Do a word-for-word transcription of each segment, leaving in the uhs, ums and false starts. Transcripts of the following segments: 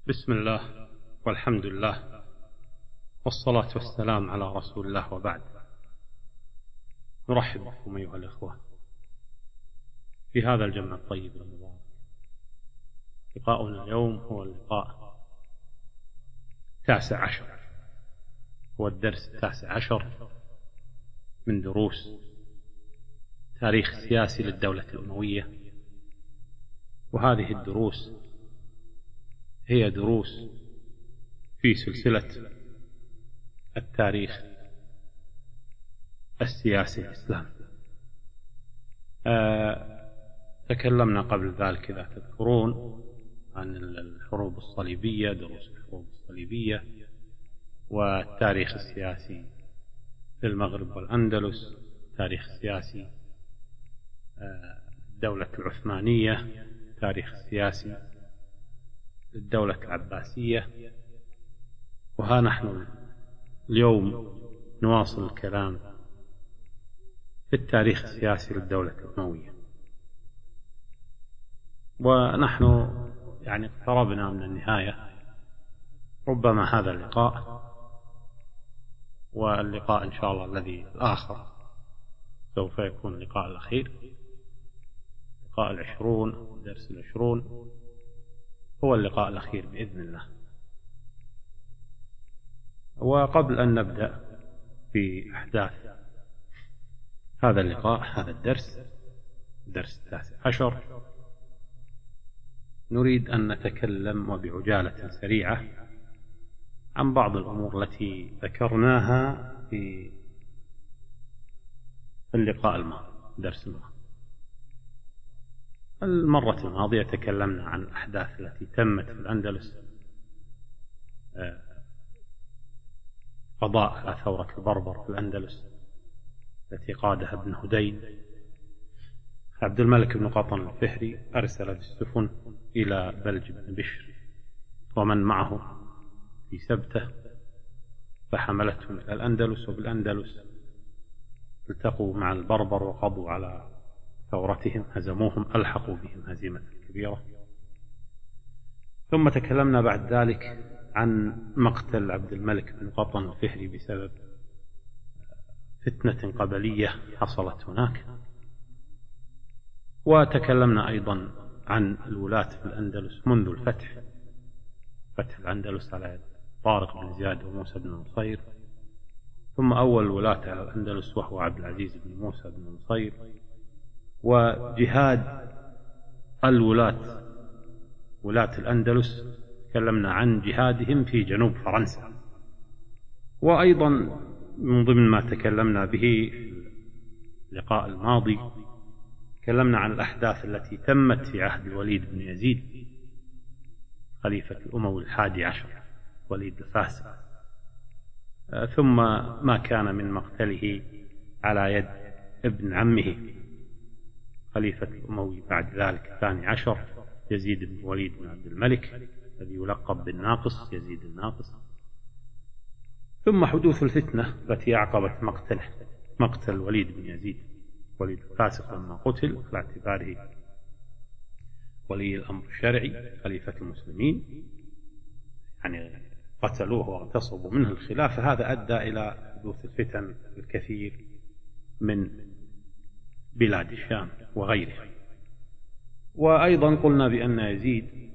بسم الله والحمد لله والصلاة والسلام على رسول الله، وبعد. نرحب بكم أيها الإخوة في هذا الجمع الطيب المبارك. لقاؤنا اليوم هو اللقاء التاسع عشر، هو الدرس التاسع عشر من دروس تاريخ السياسي للدولة الأموية، وهذه الدروس هي دروس في سلسلة التاريخ السياسي الإسلامي. آه تكلمنا قبل ذلك إذا تذكرون عن الحروب الصليبية، دروس الحروب الصليبية والتاريخ السياسي في المغرب والأندلس، التاريخ السياسي آه الدولة العثمانية، التاريخ السياسي للدولة العباسية. وها نحن اليوم نواصل الكلام في التاريخ السياسي للدولة الأموية، ونحن يعني اقتربنا من النهاية. ربما هذا اللقاء واللقاء إن شاء الله الذي الآخر سوف يكون اللقاء الأخير، اللقاء العشرون، الدرس العشرون هو اللقاء الأخير بإذن الله. وقبل أن نبدأ في أحداث هذا اللقاء، هذا الدرس الدرس التاسع عشر، نريد أن نتكلم وبعجالة سريعة عن بعض الأمور التي ذكرناها في اللقاء الماضي، درس الماضي. المرة الماضية تكلمنا عن الأحداث التي تمت في الأندلس، قضاء على ثورة البربر في الأندلس التي قادها ابن هدين. عبد الملك بن قطن الفهري أرسل بالسفن إلى بلج بن بشر ومن معه في سبته، فحملتهم إلى الأندلس، وبالأندلس التقوا مع البربر وقضوا على ثورتهم، هزموهم، ألحقوا بهم هزيمة كبيرة. ثم تكلمنا بعد ذلك عن مقتل عبد الملك بن قطن الفهري بسبب فتنة قبلية حصلت هناك. وتكلمنا أيضا عن الولاة في الأندلس منذ الفتح، فتح الأندلس على طارق بن زياد وموسى بن نصير، ثم أول ولاة على الأندلس وهو عبد العزيز بن موسى بن نصير، وجهاد الولاة ولاة الأندلس تكلمنا عن جهادهم في جنوب فرنسا. وأيضا من ضمن ما تكلمنا به في اللقاء الماضي تكلمنا عن الأحداث التي تمت في عهد الوليد بن يزيد خليفة الأموي الحادي عشر، وليد الفاسق، ثم ما كان من مقتله على يد ابن عمه خليفة الأموي بعد ذلك الثاني عشر، يزيد بن وليد بن عبد الملك الذي يلقب بالناقص، يزيد الناقص. ثم حدوث الفتنة التي أعقبت مقتله، مقتل وليد بن يزيد، وليد الفاسق لما قتل على اعتباره ولي الأمر الشرعي خليفة المسلمين، يعني قتلوه واغتصبوا منه الخلافة. هذا أدى إلى حدوث الفتن الكثير من بلاد الشام وغيرها. وأيضا قلنا بأن يزيد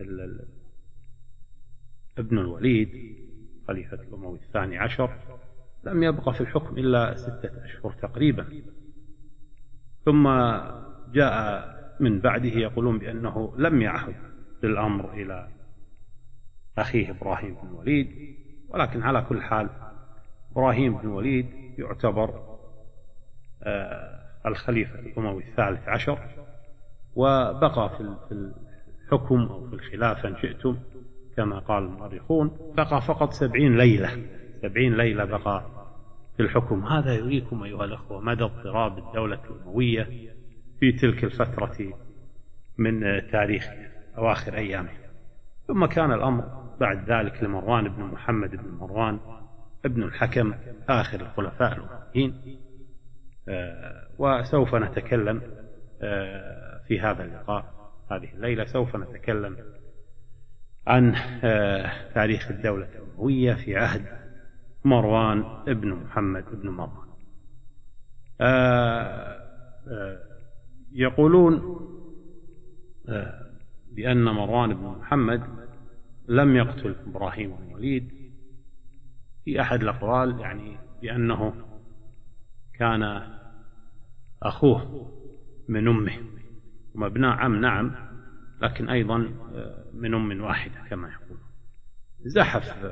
ابن الوليد خليفة الأموي الثاني عشر لم يبقى في الحكم إلا ستة أشهر تقريبا، ثم جاء من بعده يقولون بأنه لم يعهد بالأمر إلى أخيه إبراهيم بن الوليد، ولكن على كل حال إبراهيم بن الوليد يعتبر آه الخليفة الأموي الثالث عشر، وبقى في الحكم أو في الخلافة إن شئتم كما قال المؤرخون بقى فقط سبعين ليلة، سبعين ليلة بقى في الحكم. هذا يريكم أيها الأخوة مدى اضطراب الدولة الأموية في تلك الفترة من تاريخ أواخر أيامه. ثم كان الأمر بعد ذلك لمروان بن محمد بن مروان ابن الحكم آخر الخلفاء الأمويين، آه وسوف نتكلم آه في هذا اللقاء هذه الليلة، سوف نتكلم عن تاريخ الدولة الأموية في عهد مروان ابن محمد ابن مروان. يقولون بأن مروان بن محمد لم يقتل إبراهيم بن الوليد، في أحد الأقوال يعني بأنه كان أخوه من أمه ومبنى عم، نعم، لكن أيضا من أم واحدة كما يقول. زحف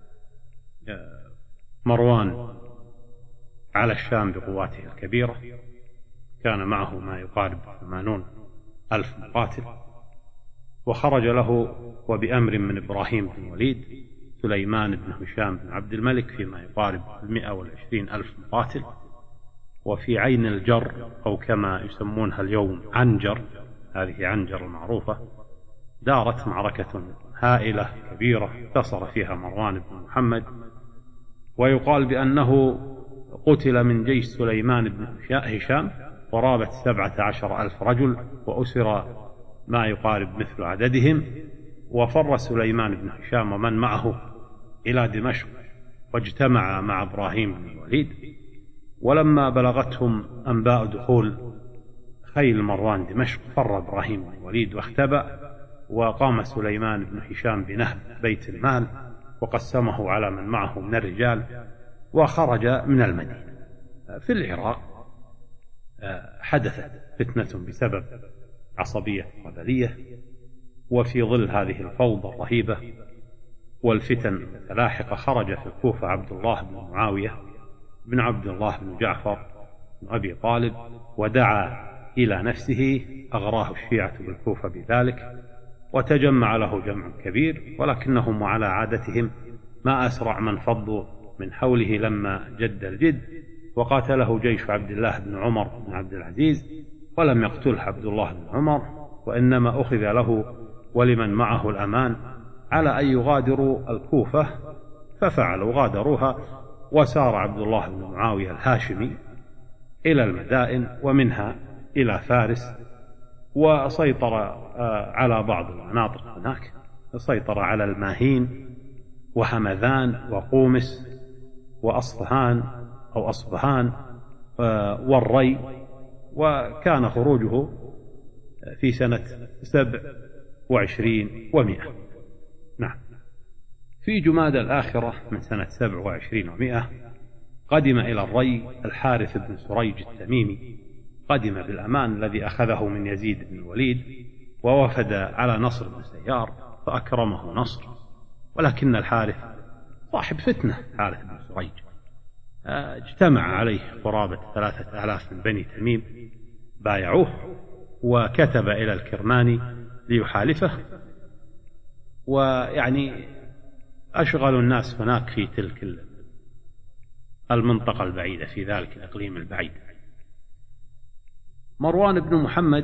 مروان على الشام بقواته الكبيرة، كان معه ما يقارب ثمانون ألف مقاتل، وخرج له وبأمر من إبراهيم بن الوليد سليمان بن هشام بن عبد الملك فيما يقارب المئة والعشرين ألف مقاتل. وفي عين الجر أو كما يسمونها اليوم عنجر، هذه عنجر المعروفة، دارت معركة هائلة كبيرة انتصر فيها مروان بن محمد، ويقال بأنه قتل من جيش سليمان بن هشام قرابة سبعة عشر ألف رجل، وأسر ما يقارب مثل عددهم. وفر سليمان بن هشام ومن معه إلى دمشق، واجتمع مع إبراهيم بن الوليد. ولما بلغتهم أنباء دخول خيل مروان دمشق فر إبراهيم بن الوليد واختبأ، وقام سليمان بن هشام بنهب بيت المال وقسمه على من معه من الرجال، وخرج من المدينة. في العراق حدثت فتنة بسبب عصبية قبلية، وفي ظل هذه الفوضى الرهيبة والفتن المتلاحقة خرج في الكوفة عبد الله بن معاوية بن عبد الله بن جعفر بن أبي طالب، ودعا إلى نفسه، أغراه الشيعة بالكوفة بذلك، وتجمع له جمع كبير، ولكنهم على عادتهم ما أسرع من فضوا من حوله لما جد الجد، وقاتله جيش عبد الله بن عمر بن عبد العزيز، ولم يقتله عبد الله بن عمر، وإنما أخذ له ولمن معه الأمان على أن يغادروا الكوفة، ففعلوا، غادروها، وسار عبد الله بن معاوية الهاشمي إلى المدائن ومنها إلى فارس، وسيطر على بعض المناطق هناك، سيطر على الماهين وهمذان وقومس وأصفهان أو أصبهان والري، وكان خروجه في سنة سبع وعشرين ومئة. نعم. في جمادى الآخرة من سنة سبع وعشرين ومئة قدم إلى الري الحارث بن سريج التميمي، قدم بالأمان الذي أخذه من يزيد بن الوليد، ووفد على نصر بن سيار فأكرمه نصر، ولكن الحارث صاحب فتنة، حارث بن سريج، اجتمع عليه قرابة ثلاثة آلاف من بني تميم بايعوه، وكتب إلى الكرماني ليحالفه، ويعني أشغل الناس هناك في تلك المنطقة البعيدة، في ذلك الإقليم البعيد. مروان بن محمد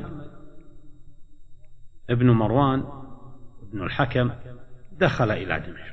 ابن مروان ابن الحكم دخل إلى دمشق،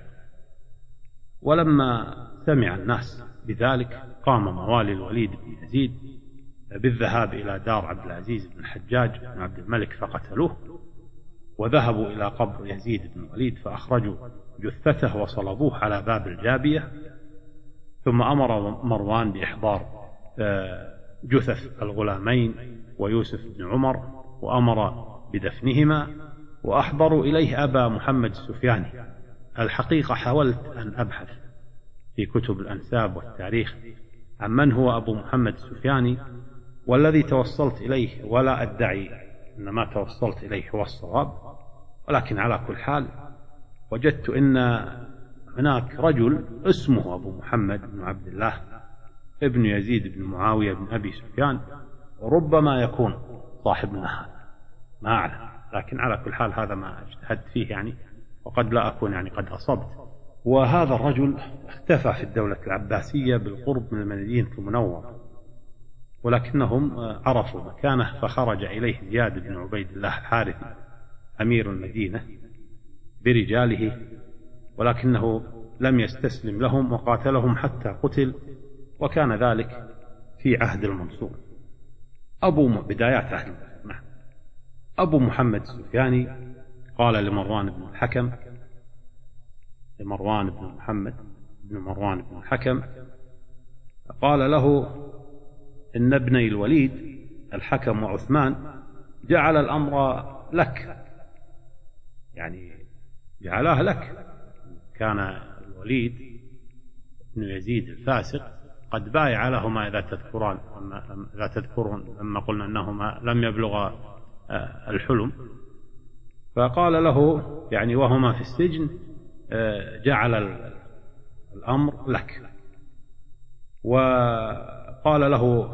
ولما سمع الناس بذلك قام موالي الوليد بن يزيد بالذهاب إلى دار عبد العزيز بن الحجاج بن عبد الملك فقتلوه، وذهبوا إلى قبر يزيد بن الوليد فأخرجوا جثته وصلبوه على باب الجابية. ثم أمر مروان بإحضار جثث الغلامين ويوسف بن عمر، وأمر بدفنهما، وأحضروا إليه أبا محمد السفياني. الحقيقة حاولت أن أبحث في كتب الأنساب والتاريخ عن من هو أبو محمد السفياني، والذي توصلت إليه، ولا أدعي أن ما توصلت إليه هو الصواب، ولكن على كل حال وجدت أن هناك رجل اسمه أبو محمد بن عبد الله ابن يزيد بن معاوية بن أبي سفيان، وربما يكون صاحبنا هذا، ما أعلم، لكن على كل حال هذا ما اجتهدت فيه يعني، وقد لا أكون يعني قد أصبت. وهذا الرجل اختفى في الدولة العباسية بالقرب من المدينة المنورة، ولكنهم عرفوا مكانه، فخرج إليه زياد بن عبيد الله الحارثي أمير المدينة برجاله، ولكنه لم يستسلم لهم وقاتلهم حتى قتل، وكان ذلك في عهد المنصور. أبو م... بدايات عهد المنصور. أبو محمد السفياني قال لمروان بن الحكم: لمروان بن محمد بن مروان بن الحكم، قال له إن ابني الوليد الحكم وعثمان جعل الأمر لك، يعني جعلاه لك. كان الوليد بن يزيد الفاسق قد بايع لهما إذا تذكران إذا تذكرون لما قلنا أنهما لم يبلغا الحلم، فقال له يعني وهما في السجن جعل الأمر لك. وقال له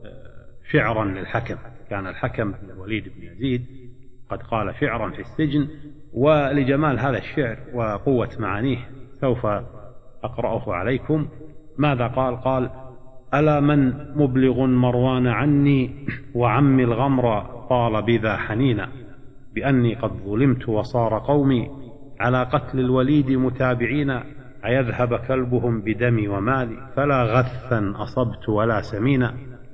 شعرا للحكم، كان الحكم بن الوليد بن يزيد قد قال شعرا في السجن، ولجمال هذا الشعر وقوة معانيه سوف أقرأه عليكم. ماذا قال؟ قال: ألا من مبلغ مروان عني وعمي الغمر طال بذا حنينا، بأني قد ظلمت وصار قومي على قتل الوليد متابعين، أيذهب كلبهم بدمي ومالي فلا غثا أصبت ولا سمينا،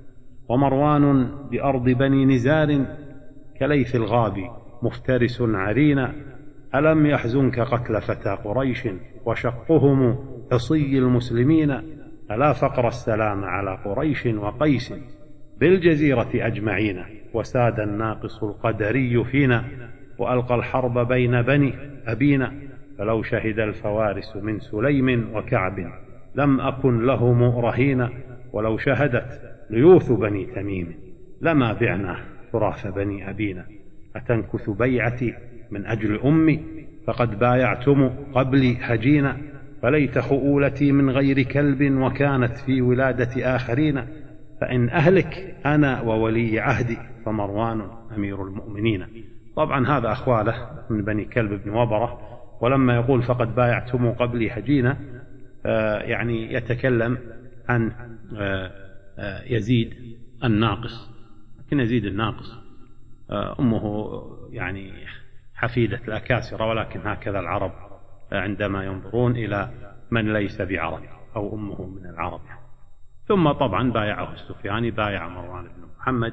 ومروان بأرض بني نزار كليث الغاب مفترس عرينا، ألم يحزنك قتل فتى قريش وشقهم عصي المسلمين، ألا فقر السلام على قريش وقيس بالجزيرة أجمعين، وساد الناقص القدري فينا، وألقى الحرب بين بني أبينا، فلو شهد الفوارس من سليم وكعب لم أكن لهم رهينا، ولو شهدت ليوث بني تميم لما بعنا تراث بني أبينا، أتنكث بيعتي من أجل أمي فقد بايعتم قبلي هجينا، فليت خؤولتي من غير كلب وكانت في ولادة آخرين، فإن أهلك أنا وولي عهدي فمروان أمير المؤمنين. طبعا هذا أخواله من بني كلب بن وبرة، ولما يقول فقد بايعتم قبلي هجينا آه يعني يتكلم عن آه آه يزيد الناقص. لكن يزيد الناقص آه أمه يعني حفيدة الأكاسرة، ولكن هكذا العرب عندما ينظرون إلى من ليس بعرب أو أمه من العرب. ثم طبعا بايعه السفياني، بايع مروان بن محمد،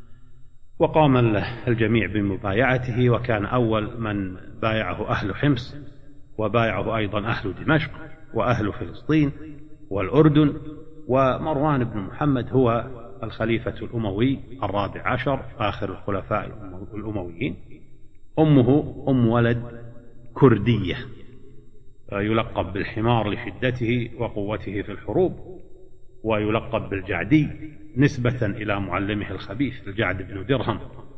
وقام الجميع بمبايعته، وكان أول من بايعه أهل حمص، وبايعه أيضا أهل دمشق وأهل فلسطين والأردن. ومروان بن محمد هو الخليفة الأموي الرابع عشر آخر الخلفاء الأمويين. أمه أم ولد كردية، يلقب بالحمار لشدته وقوته في الحروب، ويلقب بالجعدي نسبة إلى معلمه الخبيث الجعد بن درهم.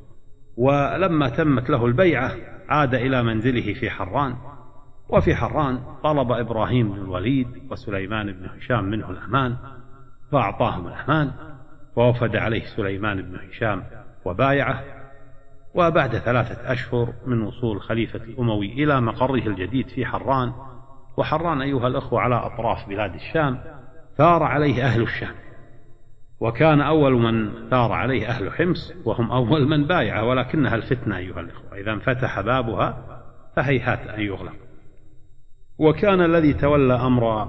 ولما تمت له البيعة عاد إلى منزله في حران، وفي حران طلب إبراهيم بن الوليد وسليمان بن هشام منه الأمان فأعطاهم الأمان، ووفد عليه سليمان بن هشام وبايعه. وبعد ثلاثة أشهر من وصول خليفة الأموي إلى مقره الجديد في حران، وحران أيها الأخوة على أطراف بلاد الشام، ثار عليه أهل الشام، وكان أول من ثار عليه أهل حمص وهم أول من بايعه، ولكنها الفتنة أيها الأخوة، إذا انفتح بابها فهيهات أن يغلق. وكان الذي تولى أمر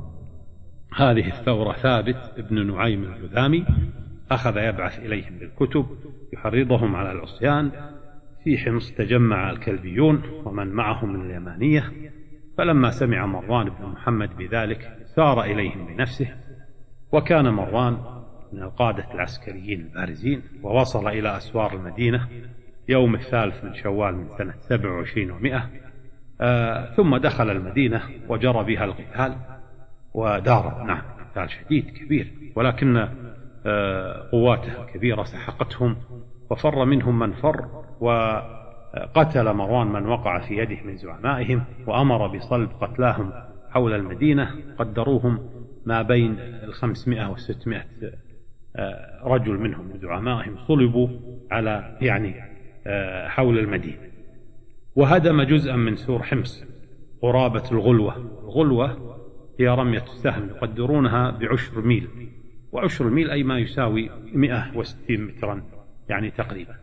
هذه الثورة ثابت ابن نعيم الجذامي، أخذ يبعث إليهم بالكتب يحرضهم على العصيان. في حمص تجمع الكلبيون ومن معهم من اليمانية، فلما سمع مروان بن محمد بذلك سار إليهم بنفسه، وكان مروان من القادة العسكريين البارزين، ووصل إلى أسوار المدينة يوم الثالث من شوال من سنة سبع وعشرين ومائة، آه ثم دخل المدينة وجرى بها القتال ودار، نعم قتال شديد كبير، ولكن آه قواته الكبيرة سحقتهم وفر منهم من فر، وقتل مروان من وقع في يده من زعمائهم، وأمر بصلب قتلاهم حول المدينة، قدروهم ما بين الخمسمائة والستمائة رجل منهم من زعمائهم صلبوا على يعني حول المدينة. وهدم جزءا من سور حمص قرابة الغلوة. الغلوة هي رمية السهم يقدرونها بعشر ميل، وعشر ميل أي ما يساوي مئة وستين مترا يعني تقريبا.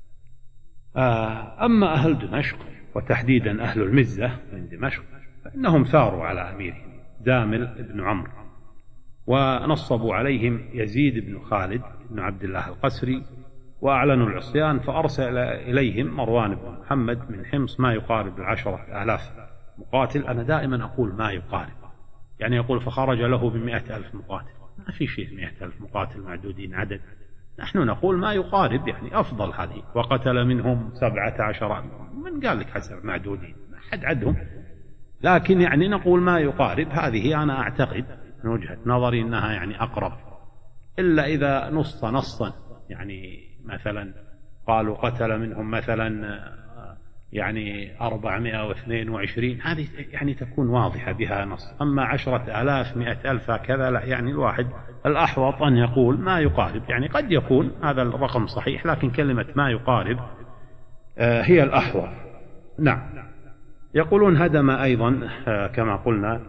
أما أهل دمشق وتحديدا أهل المزة من دمشق فإنهم ثاروا على أميرهم دامل بن عمرو، ونصبوا عليهم يزيد بن خالد بن عبد الله القسري، وأعلنوا العصيان، فأرسل إليهم مروان بن محمد من حمص ما يقارب العشرة آلاف مقاتل، أنا دائما أقول ما يقارب. يعني يقول فخرج له بمئة ألف مقاتل، ما في شيء مئة ألف مقاتل معدودين عدد، نحن نقول ما يقارب، يعني أفضل هذه. وقتل منهم سبعة عشر، من قال لك حسب معدودين، ما حد عدهم، لكن يعني نقول ما يقارب. هذه أنا أعتقد من وجهة نظري أنها يعني أقرب، إلا إذا نص نصا، يعني مثلا قالوا قتل منهم مثلا يعني أربعمائة واثنين وعشرين، هذه يعني تكون واضحة بها نص. أما عشرة آلاف مئة ألف هكذا لا، يعني الواحد الأحوط أن يقول ما يقارب. يعني قد يكون هذا الرقم صحيح، لكن كلمة ما يقارب هي الأحوط. نعم. يقولون هدم أيضا كما قلنا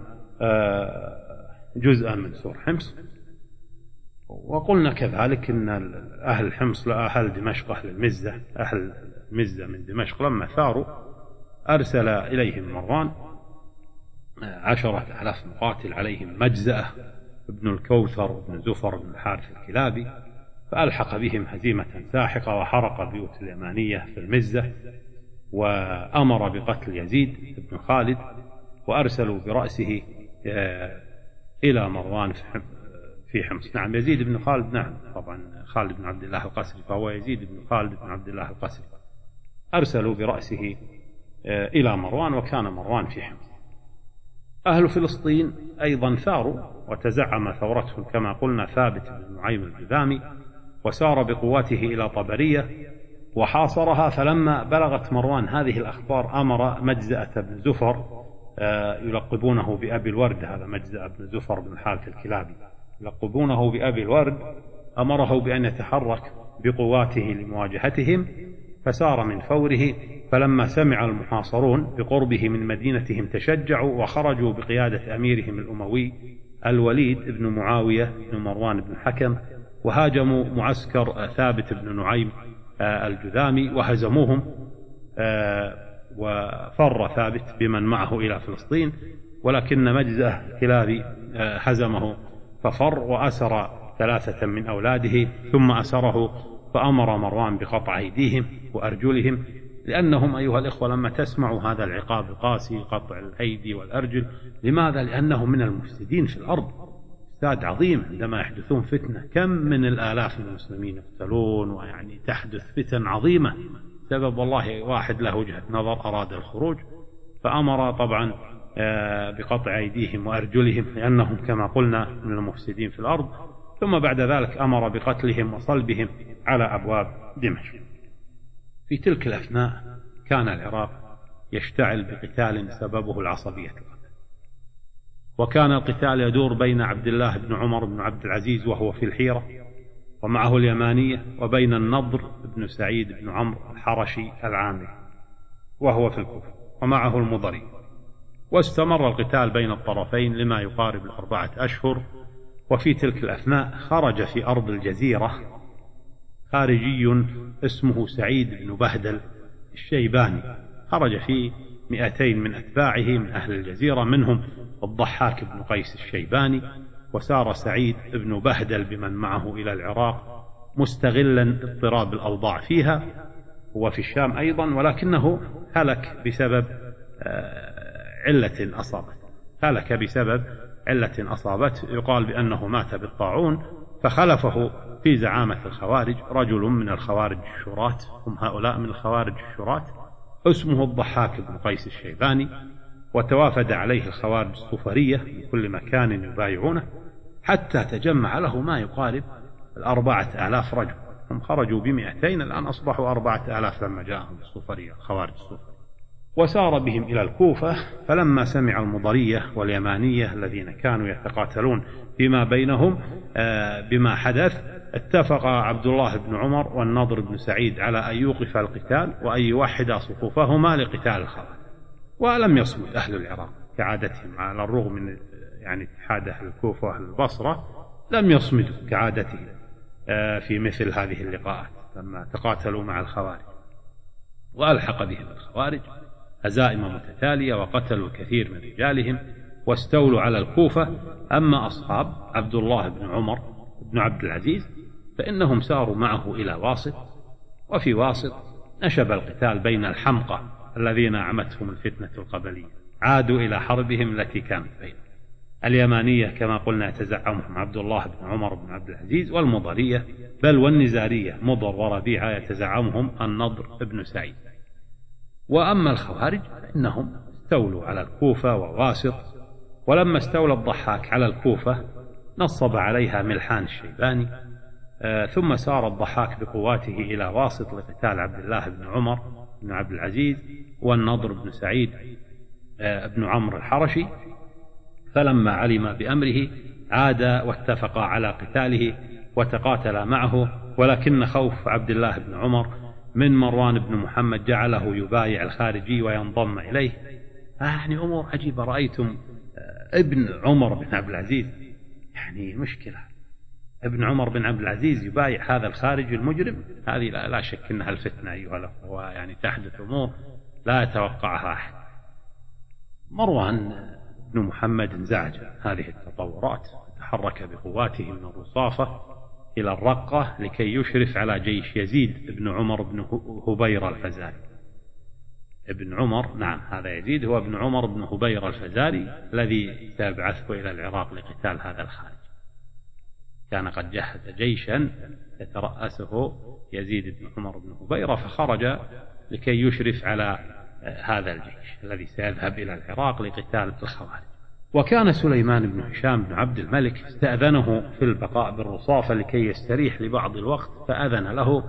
جزءا من سور حمص، وقلنا كذلك أن أهل حمص لأهل دمشق، أهل المزة، أهل المزة من دمشق لما ثاروا أرسل إليهم مروان عشرة آلاف مقاتل عليهم مجزأة ابن الكوثر بن زفر بن الحارث الكلابي، فألحق بهم هزيمة ساحقة وحرق بيوت اليمانية في المزة، وأمر بقتل يزيد بن خالد، وأرسلوا برأسه إلى مروان في حمص. نعم يزيد بن خالد، نعم طبعا خالد بن عبد الله القسري، فهو يزيد بن خالد بن عبد الله القسري. أرسلوا برأسه إلى مروان، وكان مروان في حمص. أهل فلسطين أيضا ثاروا، وتزعم ثورتهم كما قلنا ثابت بن نعيم الجذامي، وسار بقواته إلى طبرية وحاصرها. فلما بلغت مروان هذه الأخبار أمر مجزأة بن زفر، يلقبونه بأبي الورد، هذا مجزأة بن زفر بن الحارث الكلابي يلقبونه بأبي الورد، أمره بأن يتحرك بقواته لمواجهتهم، فسار من فوره. فلما سمع المحاصرون بقربه من مدينتهم تشجعوا، وخرجوا بقيادة أميرهم الأموي الوليد بن معاوية بن مروان بن الحكم، وهاجموا معسكر ثابت بن نعيم الجذامي وهزموهم، وفر ثابت بمن معه إلى فلسطين، ولكن مجزأة الكلابي هزمه ففر، وأسر ثلاثة من أولاده ثم أسره، فأمر مروان بقطع أيديهم وأرجلهم، لأنهم أيها الإخوة لما تسمعوا هذا العقاب القاسي، قطع الأيدي والأرجل، لماذا؟ لأنهم من المفسدين في الأرض، فساد عظيم. عندما يحدثون فتنة كم من الآلاف من المسلمين يقتلون، ويعني تحدث فتن عظيمة سبب والله واحد له وجهة نظر أراد الخروج، فأمر طبعا بقطع أيديهم وأرجلهم لأنهم كما قلنا من المفسدين في الأرض. ثم بعد ذلك أمر بقتلهم وصلبهم على أبواب دمشق. في تلك الأثناء كان العراق يشتعل بقتال سببه العصبية، وكان القتال يدور بين عبد الله بن عمر بن عبد العزيز وهو في الحيرة ومعه اليمانية، وبين النضر بن سعيد بن عمرو الحرشي العامري وهو في الكوفة ومعه المضري. واستمر القتال بين الطرفين لما يقارب الأربعة أشهر. وفي تلك الأثناء خرج في أرض الجزيرة خارجي اسمه سعيد بن بهدل الشيباني، خرج فيه مئتين من أتباعه من أهل الجزيرة، منهم الضحاك بن قيس الشيباني. وسار سعيد بن بهدل بمن معه إلى العراق مستغلا اضطراب الأوضاع فيها، هو في الشام أيضا، ولكنه هلك بسبب علة أصابت هلك بسبب علة أصابت يقال بأنه مات بالطاعون، فخلفه في زعامة الخوارج رجل من الخوارج الشراة، هم هؤلاء من الخوارج الشراة اسمه الضحاك بن قيس الشيباني. وتوافد عليه الخوارج الصفرية من كل مكان يبايعونه، حتى تجمع له ما يقارب الأربعة آلاف رجل. هم خرجوا بمئتين، الآن أصبحوا أربعة آلاف لما جاءهم الصفرية الخوارج الصفرية. وسار بهم إلى الكوفة. فلما سمع المضرية واليمانية الذين كانوا يتقاتلون فيما بينهم بما حدث، اتفق عبد الله بن عمر والنضر بن سعيد على أن يوقف القتال وأن يوحد صفوفهما لقتال الخوارج. ولم يصمد أهل العراق كعادتهم، على الرغم من يعني اتحاد أهل الكوفة وأهل البصرة، لم يصمدوا كعادتهم في مثل هذه اللقاءات لما تقاتلوا مع الخوارج. وألحق بهم الخوارج هزائم متتالية، وقتلوا الكثير من رجالهم واستولوا على الكوفة. أما أصحاب عبد الله بن عمر بن عبد العزيز فإنهم ساروا معه إلى واسط، وفي واسط نشب القتال بين الحمقى الذين أعمتهم الفتنة القبلية، عادوا إلى حربهم التي كانت بينهم. اليمانية كما قلنا يتزعمهم عبد الله بن عمر بن عبد العزيز، والمضرية بل والنزارية مضر وربيعة يتزعمهم النضر بن سعيد. وأما الخوارج فإنهم استولوا على الكوفة وواسط، ولما استولى الضحاك على الكوفة نصب عليها ملحان الشيباني، آه ثم سار الضحاك بقواته إلى واسط لقتال عبد الله بن عمر بن عبد العزيز والنضر بن سعيد آه بن عمرو الحرشي، فلما علم بأمره عاد واتفق على قتاله وتقاتل معه، ولكن خوف عبد الله بن عمر من مروان بن محمد جعله يبايع الخارجي وينضم إليه. يعني أمور عجيبة. رأيتم ابن عمر بن عبد العزيز، يعني مشكلة، ابن عمر بن عبد العزيز يبايع هذا الخارجي المجرم. هذه لا, لا شك أنها الفتنة أيها الأخوة، يعني تحدث أمور لا يتوقعها أحد. مروان بن محمد انزعج هذه التطورات، تحرك بقواته من الرصافة إلى الرقة لكي يشرف على جيش يزيد بن عمر بن هبير الفزاري. ابن عمر، نعم هذا يزيد هو ابن عمر بن هبير الفزاري الذي سيبعثه إلى العراق لقتال هذا الخارج. كان قد جهز جيشا يترأسه يزيد بن عمر بن هبير، فخرج لكي يشرف على هذا الجيش الذي سيذهب إلى العراق لقتال الخوارج. وكان سليمان بن هشام بن عبد الملك استأذنه في البقاء بالرصافة لكي يستريح لبعض الوقت، فأذن له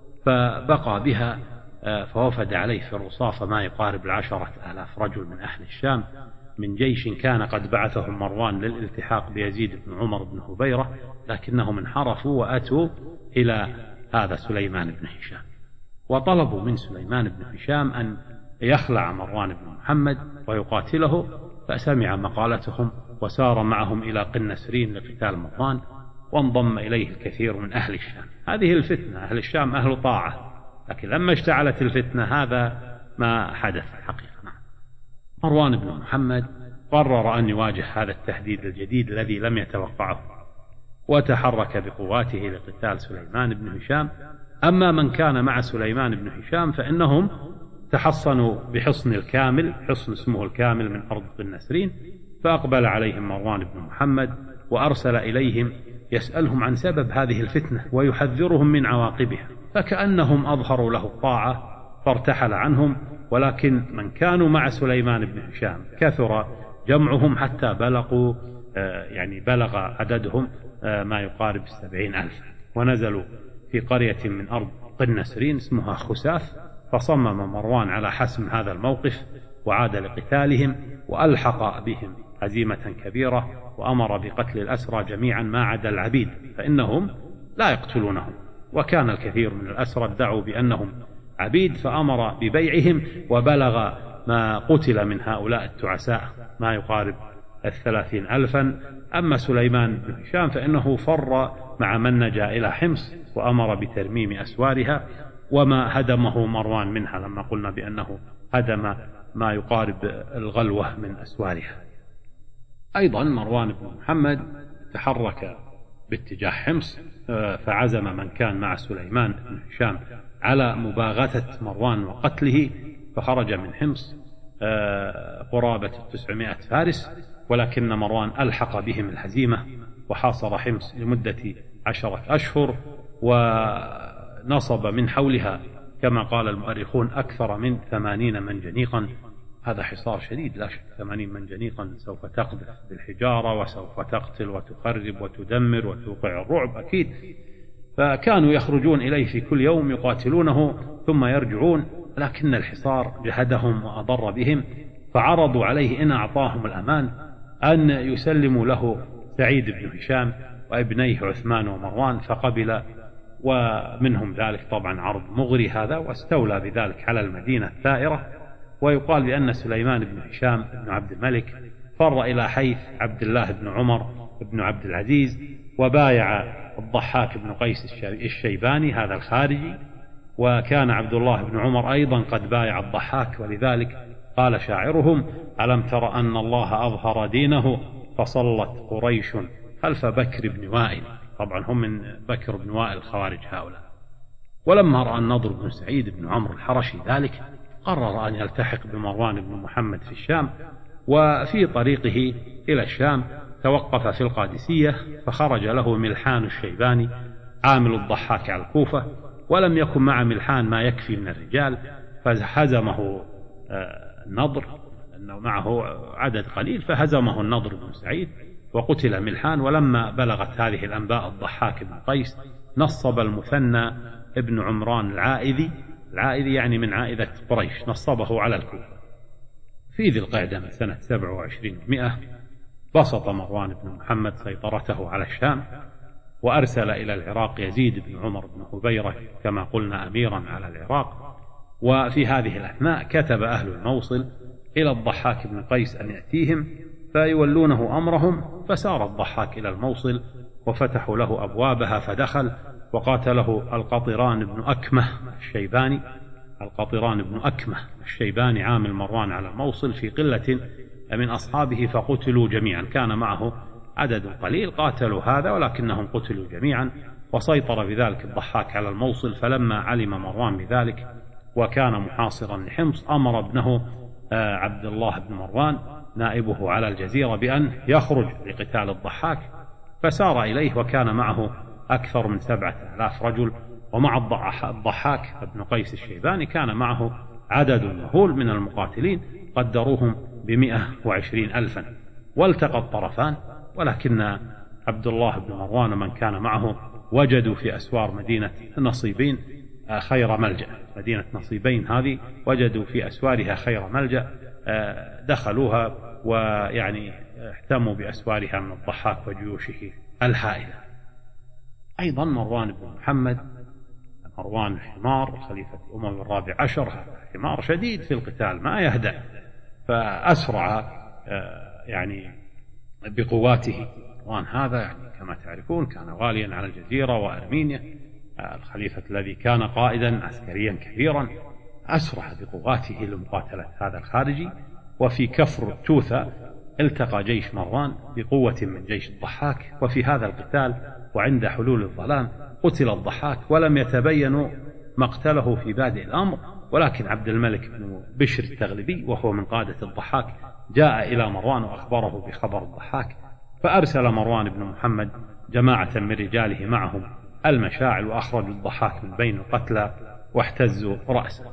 فبقى بها، فوفد عليه في الرصافة ما يقارب العشرة آلاف رجل من أهل الشام من جيش كان قد بعثهم مروان للالتحاق بيزيد بن عمر بن هبيرة، لكنهم انحرفوا وأتوا إلى هذا سليمان بن هشام، وطلبوا من سليمان بن هشام أن يخلع مروان بن محمد ويقاتله، فسمع مقالتهم وسار معهم إلى قنسرين لقتال مروان، وانضم إليه الكثير من أهل الشام. هذه الفتنة، أهل الشام أهل طاعة، لكن لما اشتعلت الفتنة هذا ما حدث الحقيقة. مروان بن محمد قرر أن يواجه هذا التهديد الجديد الذي لم يتوقعه، وتحرك بقواته لقتال سليمان بن هشام. أما من كان مع سليمان بن هشام فإنهم تحصنوا بحصن الكامل، حصن اسمه الكامل من أرض قنسرين، فأقبل عليهم مروان بن محمد وأرسل إليهم يسألهم عن سبب هذه الفتنة ويحذرهم من عواقبها، فكأنهم أظهروا له الطاعة فارتحل عنهم. ولكن من كانوا مع سليمان بن هشام كثر جمعهم حتى بلغوا يعني بلغ عددهم ما يقارب السبعين ألف، ونزلوا في قرية من أرض قنسرين اسمها خساف، فصمم مروان على حسم هذا الموقف وعاد لقتالهم، وألحق بهم هزيمة كبيرة، وأمر بقتل الأسرى جميعا ما عدا العبيد فإنهم لا يقتلونهم، وكان الكثير من الأسرى ادعوا بأنهم عبيد فأمر ببيعهم، وبلغ ما قتل من هؤلاء التعساء ما يقارب الثلاثين ألفا. أما سليمان بن هشام فإنه فر مع من نجا إلى حمص وأمر بترميم أسوارها وما هدمه مروان منها، لما قلنا بأنه هدم ما يقارب الغلوة من أسوارها. أيضا مروان بن محمد تحرك باتجاه حمص، فعزم من كان مع سليمان بن هشام على مباغتة مروان وقتله، فخرج من حمص قرابة تسعمائة فارس، ولكن مروان ألحق بهم الهزيمة وحاصر حمص لمدة عشرة أشهر، ونصب من حولها كما قال المؤرخون أكثر من ثمانين منجنيقا. هذا حصار شديد لا شك، ثمانين منجنيقا سوف تقذف بالحجارة وسوف تقتل وتخرب وتدمر وتوقع الرعب أكيد. فكانوا يخرجون إليه في كل يوم يقاتلونه ثم يرجعون، لكن الحصار جهدهم وأضر بهم، فعرضوا عليه إن أعطاهم الأمان أن يسلموا له سعيد بن هشام وابنيه عثمان ومروان، فقبل، ومنهم ذلك طبعا عرض مغري هذا، واستولى بذلك على المدينة الثائرة. ويقال بأن سليمان بن هشام بن عبد الملك فر إلى حيث عبد الله بن عمر بن عبد العزيز، وبايع الضحاك بن قيس الشيباني هذا الخارجي، وكان عبد الله بن عمر أيضا قد بايع الضحاك. ولذلك قال شاعرهم: ألم تر أن الله أظهر دينه فصلت قريش خلف بكر بن وائل. طبعا هم من بكر بن وائل الخوارج هؤلاء. ولما رأى النضر بن سعيد بن عمرو الحرشي ذلك قرر أن يلتحق بمروان بن محمد في الشام، وفي طريقه إلى الشام توقف في القادسية، فخرج له ملحان الشيباني عامل الضحاك على الكوفة، ولم يكن مع ملحان ما يكفي من الرجال، فهزمه النضر، أنه معه عدد قليل، فهزمه النضر بن سعيد وقتل ملحان. ولما بلغت هذه الأنباء الضحاك بن قيس نصب المثنى ابن عمران العائذي، العائذي يعني من عائذة قريش، نصبه على الكوفة. في ذي القعدة من سنة سبع وعشرين ومئة بسط مروان بن محمد سيطرته على الشام، وأرسل إلى العراق يزيد بن عمر بن هبيرة كما قلنا أميرا على العراق. وفي هذه الأثناء كتب أهل الموصل إلى الضحاك بن قيس أن يأتيهم فيولونه أمرهم، فسار الضحاك إلى الموصل وفتحوا له أبوابها، فدخل وقاتله القطران بن أكمه الشيباني، القطران بن أكمه الشيباني عامل مروان على الموصل في قلة من أصحابه، فقتلوا جميعا. كان معه عدد قليل، قاتلوا هذا ولكنهم قتلوا جميعا. وسيطر بذلك الضحاك على الموصل، فلما علم مروان بذلك وكان محاصرا لحمص أمر ابنه عبد الله بن مروان نائبه على الجزيرة بأن يخرج لقتال الضحاك، فسار إليه وكان معه أكثر من سبعة آلاف رجل. ومع الضحاك بن قيس الشيباني كان معه عدد مهول من المقاتلين قدروهم بمئة وعشرين ألفا. والتقى الطرفان، ولكن عبد الله بن مروان ومن كان معه وجدوا في أسوار مدينة نصيبين خير ملجأ. مدينة نصيبين هذه وجدوا في أسوارها خير ملجأ، دخلوها ويعني احتموا بأسوارها من الضحاك وجيوشه الهائلة. أيضا مروان بن محمد، مروان الحمار خليفة الأموي الرابع عشر، حمار شديد في القتال ما يهدأ، فأسرع يعني بقواته. مروان هذا يعني كما تعرفون كان واليا على الجزيرة وأرمينيا، الخليفة الذي كان قائدا عسكريا كبيرا، أسرع بقواته لمقاتلة هذا الخارجي. وفي كفر توثة التقى جيش مروان بقوة من جيش الضحاك، وفي هذا القتال وعند حلول الظلام قتل الضحاك، ولم يتبين مقتله في بادئ الأمر، ولكن عبد الملك بن بشر التغلبي وهو من قادة الضحاك جاء إلى مروان وأخبره بخبر الضحاك، فأرسل مروان بن محمد جماعة من رجاله معهم المشاعل وأخرجوا الضحاك من بين القتلى واحتزوا رأسه.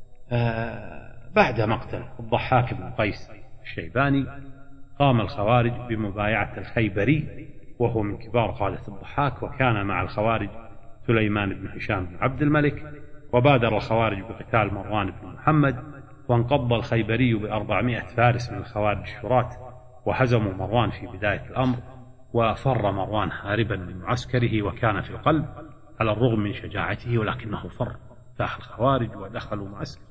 آه بعد مقتل الضحاك بن قيس الشيباني قام الخوارج بمبايعة الخيبري وهو من كبار قادة الضحاك، وكان مع الخوارج سليمان بن هشام بن عبد الملك. وبادر الخوارج بقتال مروان بن محمد، وانقض الخيبري بأربعمائة فارس من الخوارج الشراة وهزموا مروان في بداية الأمر. وفر مروان هاربا من معسكره وكان في القلب على الرغم من شجاعته، ولكنه فر داخل الخوارج ودخلوا معسكر.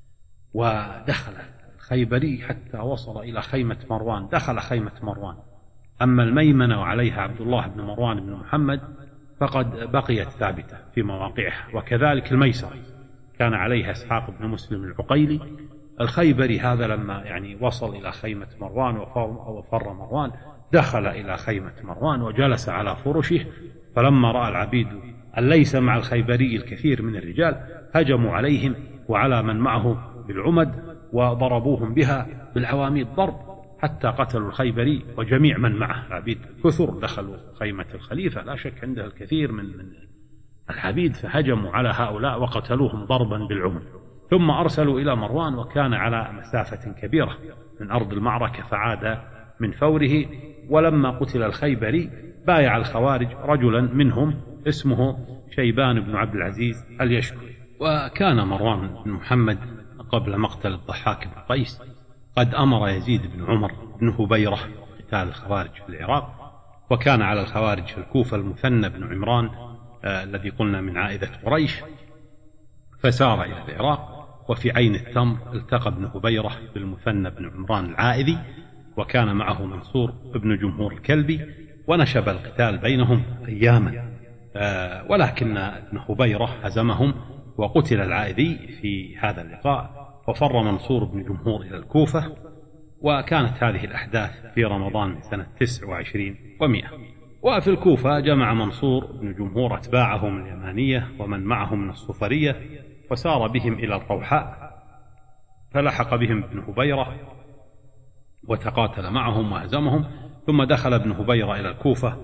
ودخل الخيبري حتى وصل إلى خيمة مروان، دخل خيمة مروان. أما الميمنة وعليها عبد الله بن مروان بن محمد فقد بقيت ثابتة في مواقعها، وكذلك الميسرة كان عليها إسحاق بن مسلم العقيلي. الخيبري هذا لما يعني وصل إلى خيمة مروان وفر مروان دخل إلى خيمة مروان وجلس على فرشه، فلما رأى العبيد أن ليس مع الخيبري الكثير من الرجال هجموا عليهم وعلى من معه بالعمد وضربوهم بها بالعواميد ضرب حتى قتلوا الخيبري وجميع من معه. العبيد كثر دخلوا خيمة الخليفة، لا شك عنده الكثير من العبيد، فهجموا على هؤلاء وقتلوهم ضربا بالعمد. ثم أرسلوا إلى مروان وكان على مسافة كبيرة من أرض المعركة، فعاد من فوره. ولما قتل الخيبري بايع الخوارج رجلا منهم اسمه شيبان بن عبد العزيز اليشكري. وكان مروان بن محمد قبل مقتل الضحاك بن قيس قد أمر يزيد بن عمر بن هبيرة قتال الخوارج في العراق، وكان على الخوارج في الكوفة المثنى بن عمران آه الذي قلنا من عائدة قريش، فسار إلى العراق. وفي عين التمر التقى ابن هبيرة بالمثنى بن عمران العائذي، وكان معه منصور بن جمهور الكلبي، ونشب القتال بينهم أياما، آه ولكن ابن هبيرة هزمهم وقتل العائذي في هذا اللقاء، وفر منصور بن جمهور إلى الكوفة. وكانت هذه الأحداث في رمضان من سنة تسع وعشرين ومئة. وفي الكوفة جمع منصور بن جمهور أتباعه من اليمانية ومن معه من الصفرية، وسار بهم إلى الروحاء، فلحق بهم ابن هبيرة وتقاتل معهم وهزمهم، ثم دخل ابن هبيرة إلى الكوفة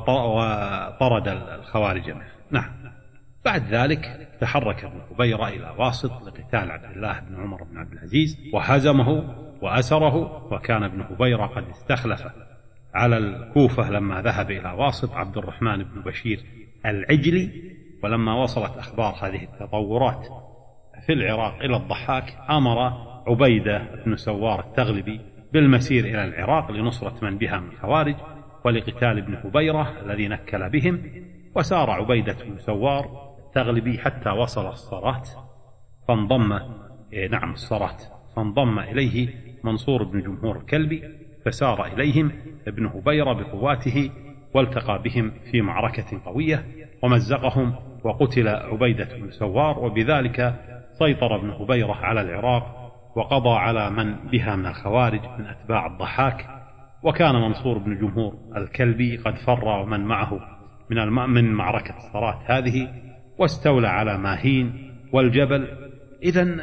وطرد الخوارج منه. نعم. بعد ذلك تحرك ابن هبيرة إلى واسط لقتال عبد الله بن عمر بن عبد العزيز وهزمه وأسره، وكان ابن هبيرة قد استخلف على الكوفة لما ذهب إلى واسط عبد الرحمن بن بشير العجلي. ولما وصلت أخبار هذه التطورات في العراق إلى الضحاك أمر عبيدة بن سوار التغلبي بالمسير إلى العراق لنصرة من بها من الخوارج ولقتال ابن هبيرة الذي نكل بهم. وسار عبيدة بن سوار التغلبي حتى وصل الصرات فانضم إيه نعم الصرات فانضم إليه منصور بن جمهور الكلبي، فسار إليهم ابن هبيرة بقواته والتقى بهم في معركة قوية ومزقهم، وقتل عبيدة بن سوار، وبذلك سيطر ابن هبيرة على العراق وقضى على من بها من الخوارج من أتباع الضحاك. وكان منصور بن جمهور الكلبي قد فر ومن معه من من معركة الصرات هذه واستولى على ماهين والجبل. إذن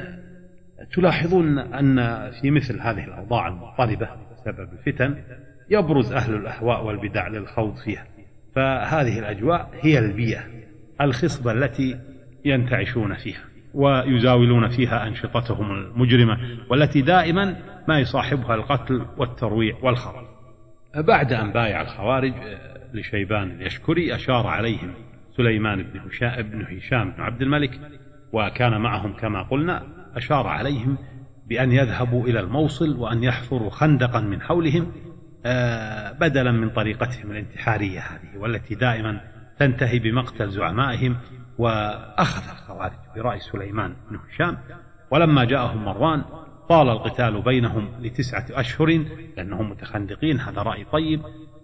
تلاحظون أن في مثل هذه الأوضاع المضطربة بسبب الفتن يبرز أهل الأهواء والبدع للخوض فيها، فهذه الأجواء هي البيئة الخصبة التي ينتعشون فيها ويزاولون فيها أنشطتهم المجرمة، والتي دائما ما يصاحبها القتل والترويع والخراب. بعد أن بايع الخوارج لشيبان اليشكري أشار عليهم سليمان بن هشام بن عبد الملك، وكان معهم كما قلنا، أشار عليهم بأن يذهبوا إلى الموصل وأن يحفروا خندقا من حولهم بدلا من طريقتهم الانتحارية هذه والتي دائما تنتهي بمقتل زعمائهم. وأخذ الخوارج برأي سليمان بن هشام، ولما جاءهم مروان طال القتال بينهم لتسعة أشهر لأنهم متخندقين، هذا رأي طيب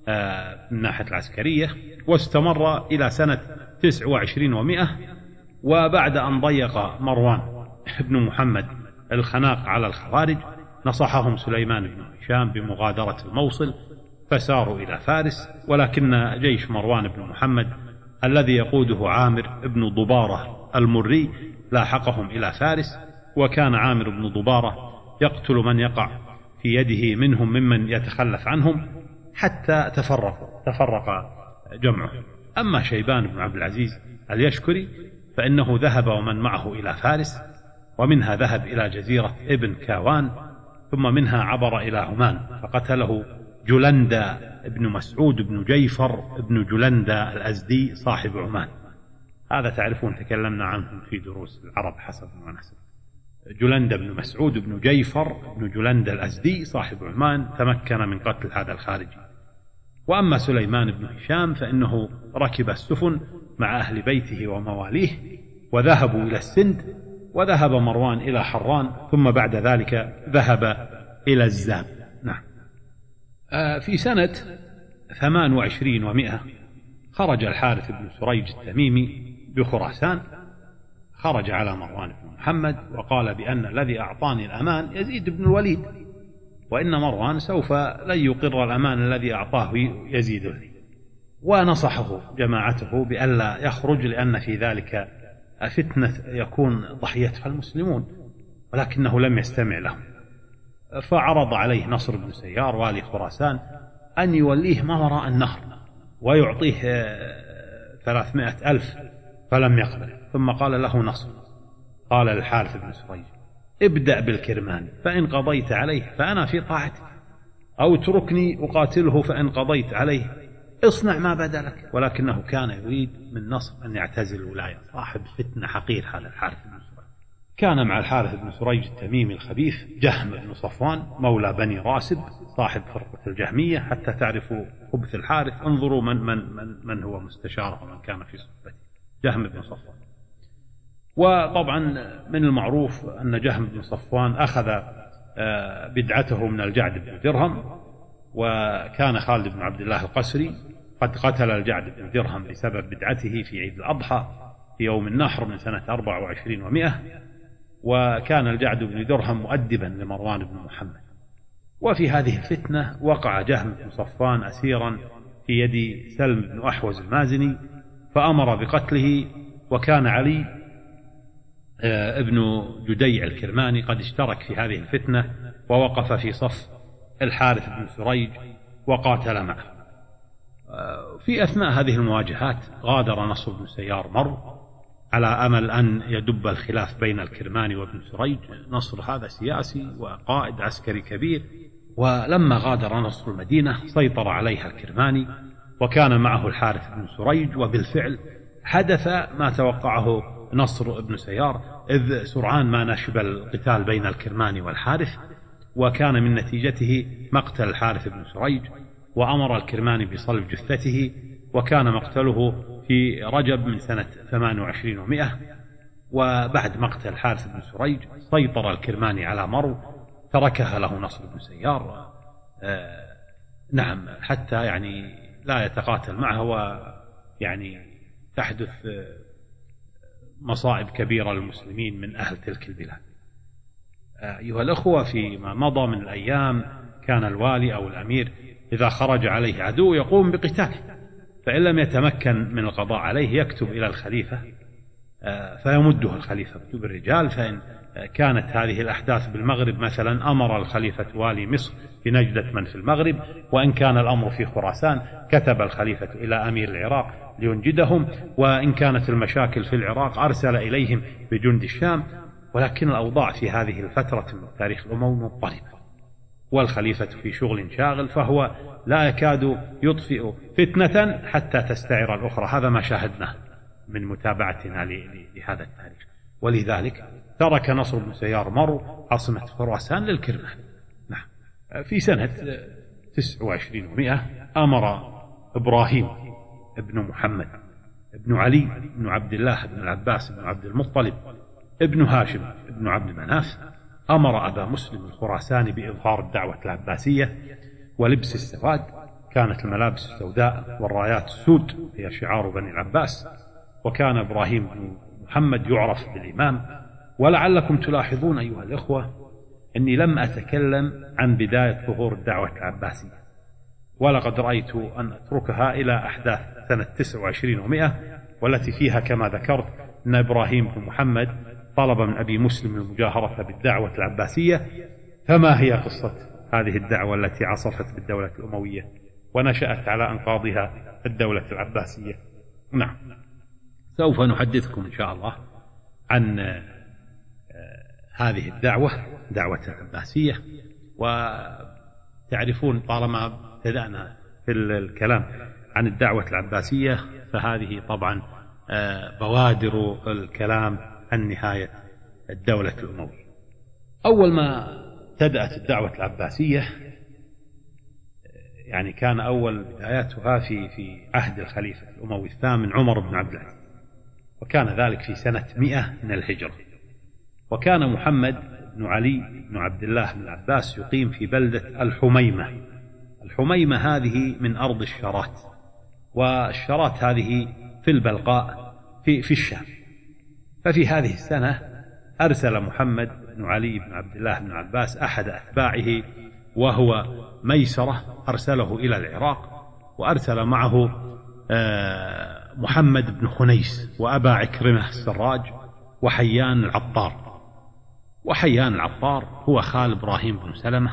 من ناحية العسكرية، واستمر إلى سنة تسع وعشرين ومئة. وبعد أن ضيق مروان بن محمد الخناق على الخوارج نصحهم سليمان بن هشام بمغادرة الموصل فساروا إلى فارس، ولكن جيش مروان بن محمد الذي يقوده عامر بن ضبارة المري لاحقهم إلى فارس، وكان عامر بن ضبارة يقتل من يقع في يده منهم ممن يتخلف عنهم حتى تفرق تفرق جمعه. أما شيبان بن عبد العزيز اليشكري فإنه ذهب ومن معه إلى فارس، ومنها ذهب إلى جزيرة ابن كاوان، ثم منها عبر إلى عمان فقتله جلندة ابن مسعود بن جيفر ابن جلندة الأزدي صاحب عمان. هذا تعرفون تكلمنا عنه في دروس العرب حسب ما نحسب. جلندة بن مسعود بن جيفر بن جلندة الأزدي صاحب عمان تمكن من قتل هذا الخارجي. وأما سليمان بن هشام فإنه ركب السفن مع أهل بيته ومواليه وذهبوا إلى السند، وذهب مروان إلى حران، ثم بعد ذلك ذهب إلى الزام. نعم. في سنة ثمان وعشرين ومئة خرج الحارث بن سريج التميمي بخراسان، خرج على مروان بن محمد وقال بأن الذي أعطاني الأمان يزيد بن الوليد، وإن مروان سوف لن يقر الأمان الذي أعطاه يزيد لي، ونصحه جماعته بألا يخرج لأن في ذلك فتنة يكون ضحيتها المسلمون، ولكنه لم يستمع لهم. فعرض عليه نصر بن سيار والي خراسان أن يوليه ما وراء النهر ويعطيه ثلاثمائة ألف، فلم يقبل. ثم قال له نصر، قال للحارث بن سريج ابدأ بالكرمان فإن قضيت عليه فأنا في طاعتك، أو اتركني أقاتله فإن قضيت عليه اصنع ما بدا لك. ولكنه كان يريد من نصر أن يعتزل الولاية، صاحب فتنة حقير هذا الحارث بن سريج. كان مع الحارث بن سريج التميمي الخبيث جهم بن صفوان مولى بني راسب صاحب فرقة الجهمية، حتى تعرفوا خبث الحارث انظروا من, من, من, من هو مستشاره ومن كان في صحبته، جهم بن صفوان. وطبعا من المعروف أن جهم بن صفوان أخذ بدعته من الجعد بن درهم، وكان خالد بن عبد الله القسري قد قتل الجعد بن درهم بسبب بدعته في عيد الأضحى في يوم النحر من سنة أربع وعشرين ومئة، وكان الجعد بن درهم مؤدبا لمروان بن محمد. وفي هذه الفتنة وقع جهم بن صفوان أسيرا في يد سلم بن أحوز المازني فأمر بقتله، وكان علي ابن جديع الكرماني قد اشترك في هذه الفتنة ووقف في صف الحارث بن سريج وقاتل معه. في أثناء هذه المواجهات غادر نصر بن سيار مر على أمل أن يدب الخلاف بين الكرماني وابن سريج. نصر هذا سياسي وقائد عسكري كبير، ولما غادر نصر المدينة سيطر عليها الكرماني وكان معه الحارث بن سريج، وبالفعل حدث ما توقعه نصر بن سيار، إذ سرعان ما نشب القتال بين الكرماني والحارث، وكان من نتيجته مقتل الحارث بن سريج، وأمر الكرماني بصلب جثته، وكان مقتله في رجب من سنة ثمان وعشرين ومئة. وبعد مقتل الحارث بن سريج سيطر الكرماني على مرو، تركها له نصر بن سيار آه نعم حتى يعني لا يتقاتل معه، ويعني تحدث مصائب كبيرة للمسلمين من أهل تلك البلاد. أيها الأخوة، فيما مضى من الأيام كان الوالي أو الأمير إذا خرج عليه عدو يقوم بقتاله، فإن لم يتمكن من القضاء عليه يكتب إلى الخليفة فيمده الخليفة بالرجال. فإن كانت هذه الأحداث بالمغرب مثلا أمر الخليفة والي مصر بنجدة من في المغرب، وإن كان الأمر في خراسان كتب الخليفة إلى أمير العراق لينجدهم، وإن كانت المشاكل في العراق أرسل إليهم بجند الشام. ولكن الأوضاع في هذه الفترة من تاريخ الأموي مضطربة، والخليفة في شغل شاغل، فهو لا يكاد يطفئ فتنة حتى تستعر الأخرى. هذا ما شاهدناه من متابعتنا لهذا التاريخ. ولذلك ترك نصر بن سيار مرو عاصمة خراسان للكرمان. نعم. في سنة تسع وعشرين ومئة أمر إبراهيم ابن محمد ابن علي ابن عبد الله ابن العباس ابن عبد المطلب ابن هاشم ابن عبد مناف، أمر أبا مسلم الخراساني بإظهار الدعوة العباسية ولبس السواد. كانت الملابس السوداء والرايات السود هي شعار بني العباس، وكان إبراهيم بن محمد يعرف بالإمام. ولعلكم تلاحظون أيها الإخوة أني لم أتكلم عن بداية ظهور الدعوة العباسية، ولقد رأيت أن أتركها إلى أحداث سنة تسع وعشرين ومئة، والتي فيها كما ذكرت أن إبراهيم بن محمد طلب من أبي مسلم المجاهرة بالدعوة العباسية. فما هي قصة هذه الدعوة التي عصفت بالدولة الأموية ونشأت على أنقاضها الدولة العباسية؟ نعم، سوف نحدثكم إن شاء الله عن هذه الدعوة، دعوة العباسية. وتعرفون طالما ابتدأنا في الكلام عن الدعوة العباسية فهذه طبعا بوادر الكلام عن نهاية الدولة الأموية. أول ما ابتدأت الدعوة العباسية يعني كان أول بداياتها في في عهد الخليفة الأموي الثامن عمر بن عبد العزيز، وكان ذلك في سنة مئة من الهجرة. وكان محمد بن علي بن عبد الله بن العباس يقيم في بلدة الحميمة. الحميمة هذه من أرض الشرات، والشرات هذه في البلقاء في, في الشام. ففي هذه السنة أرسل محمد بن علي بن عبد الله بن العباس أحد أتباعه وهو ميسرة، أرسله إلى العراق، وأرسل معه محمد بن خنيس وأبا عكرمة السراج وحيان العطار. وحيان العطار هو خال إبراهيم بن سلمة،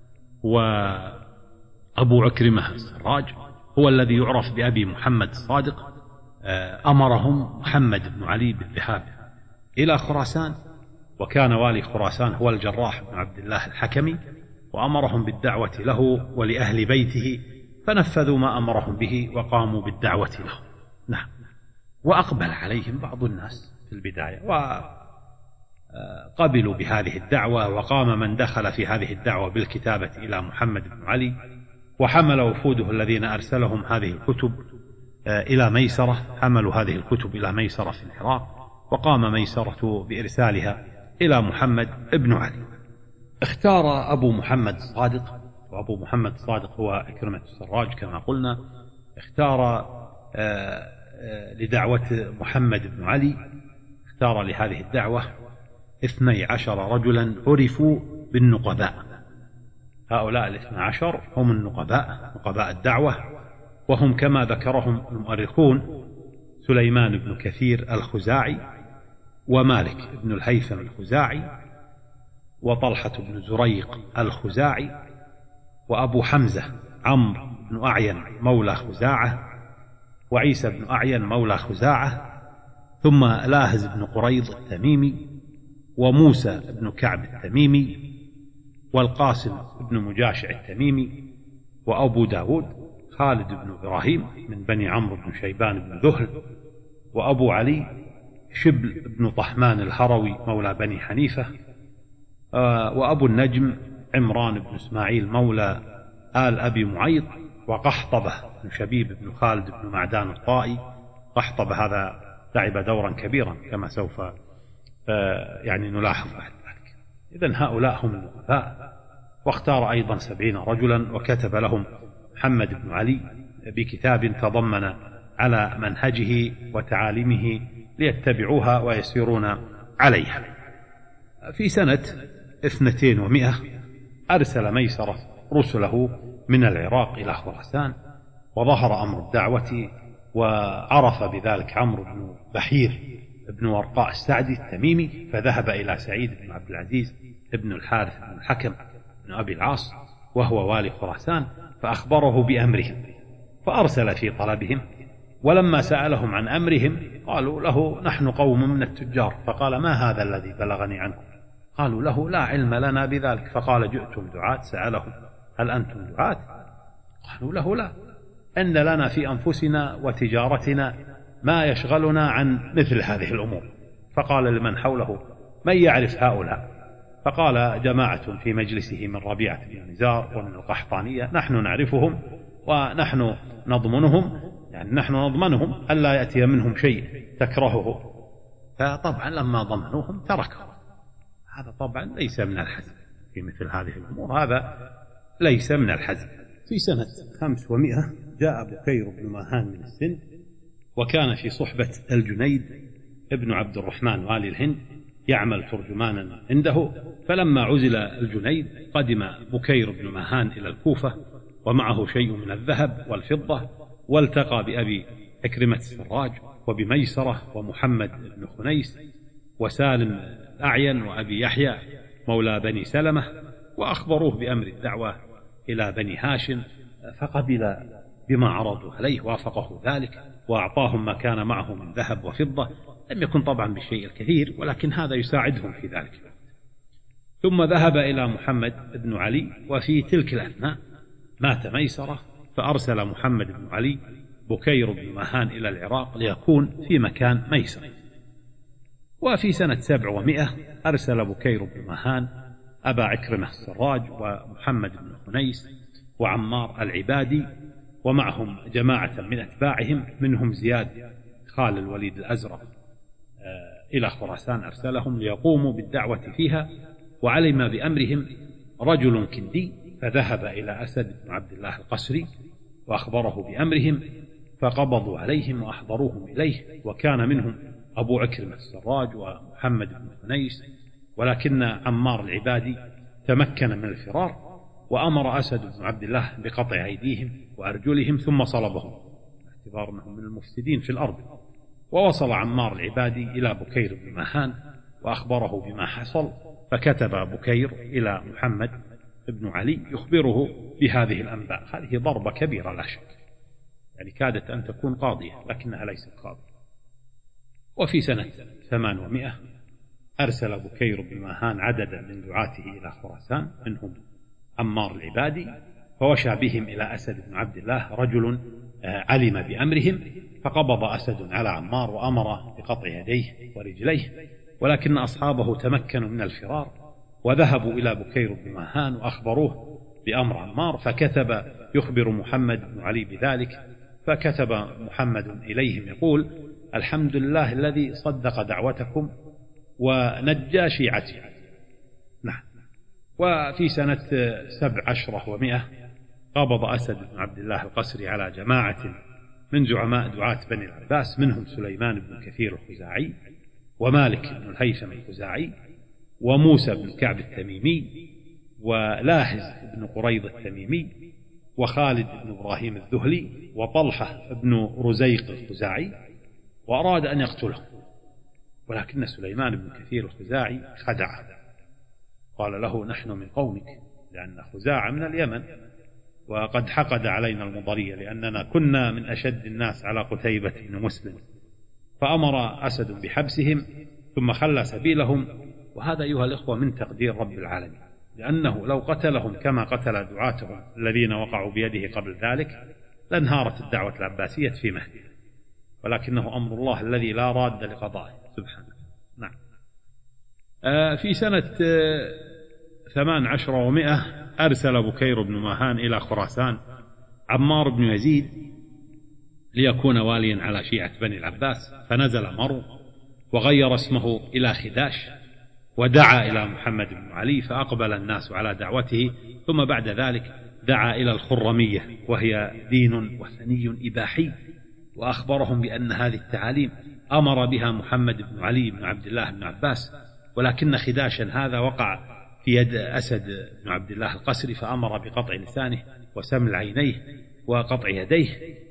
وأبو عكرمة السراج هو الذي يعرف بأبي محمد الصادق. أمرهم محمد بن علي بالذهاب إلى خراسان، وكان والي خراسان هو الجراح بن عبد الله الحكمي، وأمرهم بالدعوة له ولأهل بيته، فنفذوا ما أمرهم به وقاموا بالدعوة له. نعم. وأقبل عليهم بعض الناس في البداية وقبلوا بهذه الدعوة، وقام من دخل في هذه الدعوة بالكتابة إلى محمد بن علي، وحمل وفوده الذين أرسلهم هذه الكتب إلى ميسرة، حملوا هذه الكتب إلى ميسرة في العراق، وقام ميسرة بإرسالها إلى محمد بن علي. اختار أبو محمد الصادق، وأبو محمد الصادق هو عكرمة السراج كما قلنا، اختار لدعوة محمد بن علي، اختار لهذه الدعوة اثني عشر رجلا عرفوا بالنقباء. هؤلاء الاثنى عشر هم النقباء، نقباء الدعوة، وهم كما ذكرهم المؤرخون سليمان بن كثير الخزاعي، ومالك بن الهيثم الخزاعي، وطلحة بن زريق الخزاعي، وأبو حمزة عمرو بن أعين مولى خزاعة، وعيسى بن أعين مولى خزاعة، ثم لاهز بن قريض التميمي، وموسى بن كعب التميمي، والقاسم بن مجاشع التميمي، وأبو داود خالد بن إبراهيم من بني عمرو بن شيبان بن ذهل، وأبو علي شبل بن طحمان الهروي مولى بني حنيفة، وأبو النجم عمران بن إسماعيل مولى آل أبي معيط، وقحطبة بن شبيب بن خالد بن معدان الطائي. قحطبة هذا لعب دورا كبيرا كما سوف يعني نلاحظ بعد ذلك. إذن هؤلاء هم الوفاء. واختار أيضا سبعين رجلا وكتب لهم محمد بن علي بكتاب تضمن على منهجه وتعاليمه ليتبعوها ويسيرون عليها. في سنة اثنتين ومائة أرسل ميسرة رسله من العراق إلى خراسان، وظهر أمر الدعوة، وعرف بذلك عمرو بن بحير بن ورقاء السعدي التميمي، فذهب إلى سعيد بن عبد العزيز بن الحارث بن الحكم بن أبي العاص وهو والي خراسان، فأخبره بأمرهم، فأرسل في طلبهم، ولما سألهم عن أمرهم قالوا له نحن قوم من التجار. فقال ما هذا الذي بلغني عنكم؟ قالوا له لا علم لنا بذلك. فقال جئتم دعاة؟ سألهم هل أنتم دعاة؟ قالوا له لا، إن لنا في أنفسنا وتجارتنا ما يشغلنا عن مثل هذه الأمور. فقال لمن حوله من يعرف هؤلاء؟ فقال جماعة في مجلسه من ربيعة بن نزار ومن القحطانية نحن نعرفهم ونحن نضمنهم، يعني نحن نضمنهم ألا يأتي منهم شيء تكرهه. فطبعا لما ضمنوهم تركهم. هذا طبعا ليس من الحزم في مثل هذه الأمور، هذا ليس من الحزم. في سنة خمس ومائة جاء بكير بن ماهان من السند، وكان في صحبة الجنيد ابن عبد الرحمن والي الهند يعمل ترجمانا عنده. فلما عزل الجنيد قدم بكير بن ماهان إلى الكوفة ومعه شيء من الذهب والفضة، والتقى بأبي عكرمة السراج وبميسرة ومحمد بن خنيس وسالم الأعين وأبي يحيى مولى بني سلمة، وأخبروه بأمر الدعوة إلى بني هاشم، فقبل بما عرضوا عليه، وافقه ذلك وأعطاهم ما كان معه من ذهب وفضة، لم يكن طبعا بالشيء الكثير ولكن هذا يساعدهم في ذلك. ثم ذهب إلى محمد بن علي، وفي تلك الأثناء مات ميسرة، فأرسل محمد بن علي بكير بن ماهان إلى العراق ليكون في مكان ميسرة. وفي سنة سبع ومائة أرسل بكير بن ماهان أبا عكرمة السراج ومحمد بن خنيس وعمار العبادي ومعهم جماعة من أتباعهم منهم زياد خال الوليد الأزرق إلى خراسان، أرسلهم ليقوموا بالدعوة فيها. وعلم بأمرهم رجل كندي، فذهب إلى أسد بن عبد الله القسري وأخبره بأمرهم، فقبضوا عليهم وأحضروهم إليه، وكان منهم أبو عكرمة السراج ومحمد بن خنيس، ولكن عمار العبادي تمكن من الفرار، وأمر أسد بن عبد الله بقطع أيديهم وأرجلهم ثم صلبهم باعتبار أنهم من المفسدين في الأرض. ووصل عمار العبادي إلى بكير بن ماهان وأخبره بما حصل، فكتب بكير إلى محمد بن علي يخبره بهذه الأنباء. هذه ضربة كبيرة لا شك، يعني كادت أن تكون قاضية لكنها ليست قاضية. وفي سنة ثمان ومائة أرسل بكير بن ماهان عددا من دعاته إلى خراسان منهم عمار العبادي، فوشى بهم إلى أسد بن عبد الله رجل علم بأمرهم، فقبض أسد على عمار وأمر بقطع يديه ورجليه، ولكن أصحابه تمكنوا من الفرار وذهبوا إلى بكير بن ماهان وأخبروه بأمر عمار، فكتب يخبر محمد بن علي بذلك. فكتب محمد إليهم يقول الحمد لله الذي صدق دعوتكم ونجى شيعتي. نعم. وفي سنة سبع عشرة ومائة قبض أسد بن عبد الله القسري على جماعة من زعماء دعاة بني العباس، منهم سليمان بن كثير الخزاعي ومالك بن الهيثم الخزاعي وموسى بن كعب التميمي ولاهز بن قريض التميمي وخالد بن إبراهيم الذهلي وطلحة بن رزيق الخزاعي، وأراد أن يقتله، ولكن سليمان بن كثير الخزاعي خدعه، قال له نحن من قومك، لأن خزاعة من اليمن وقد حقد علينا المضرية لأننا كنا من أشد الناس على قتيبة بن مسلم، فأمر أسد بحبسهم ثم خلى سبيلهم. وهذا أيها الإخوة من تقدير رب العالمين، لأنه لو قتلهم كما قتل دعاتهم الذين وقعوا بيده قبل ذلك لانهارت الدعوة العباسية في مهدها، ولكنه أمر الله الذي لا راد لقضائه سبحانه. نعم. آه في سنة آه ثمان عشر ومئة أرسل بكير بن ماهان إلى خراسان عمار بن يزيد ليكون واليا على شيعة بني العباس، فنزل مرو وغير اسمه إلى خداش ودعا إلى محمد بن علي، فأقبل الناس على دعوته. ثم بعد ذلك دعا إلى الخرمية، وهي دين وثني إباحي، وأخبرهم بأن هذه التعاليم أمر بها محمد بن علي بن عبد الله بن عباس، ولكن خداشا هذا وقع في يد أسد بن عبد الله القسري، فأمر بقطع لسانه وسمل عينيه وقطع يديه.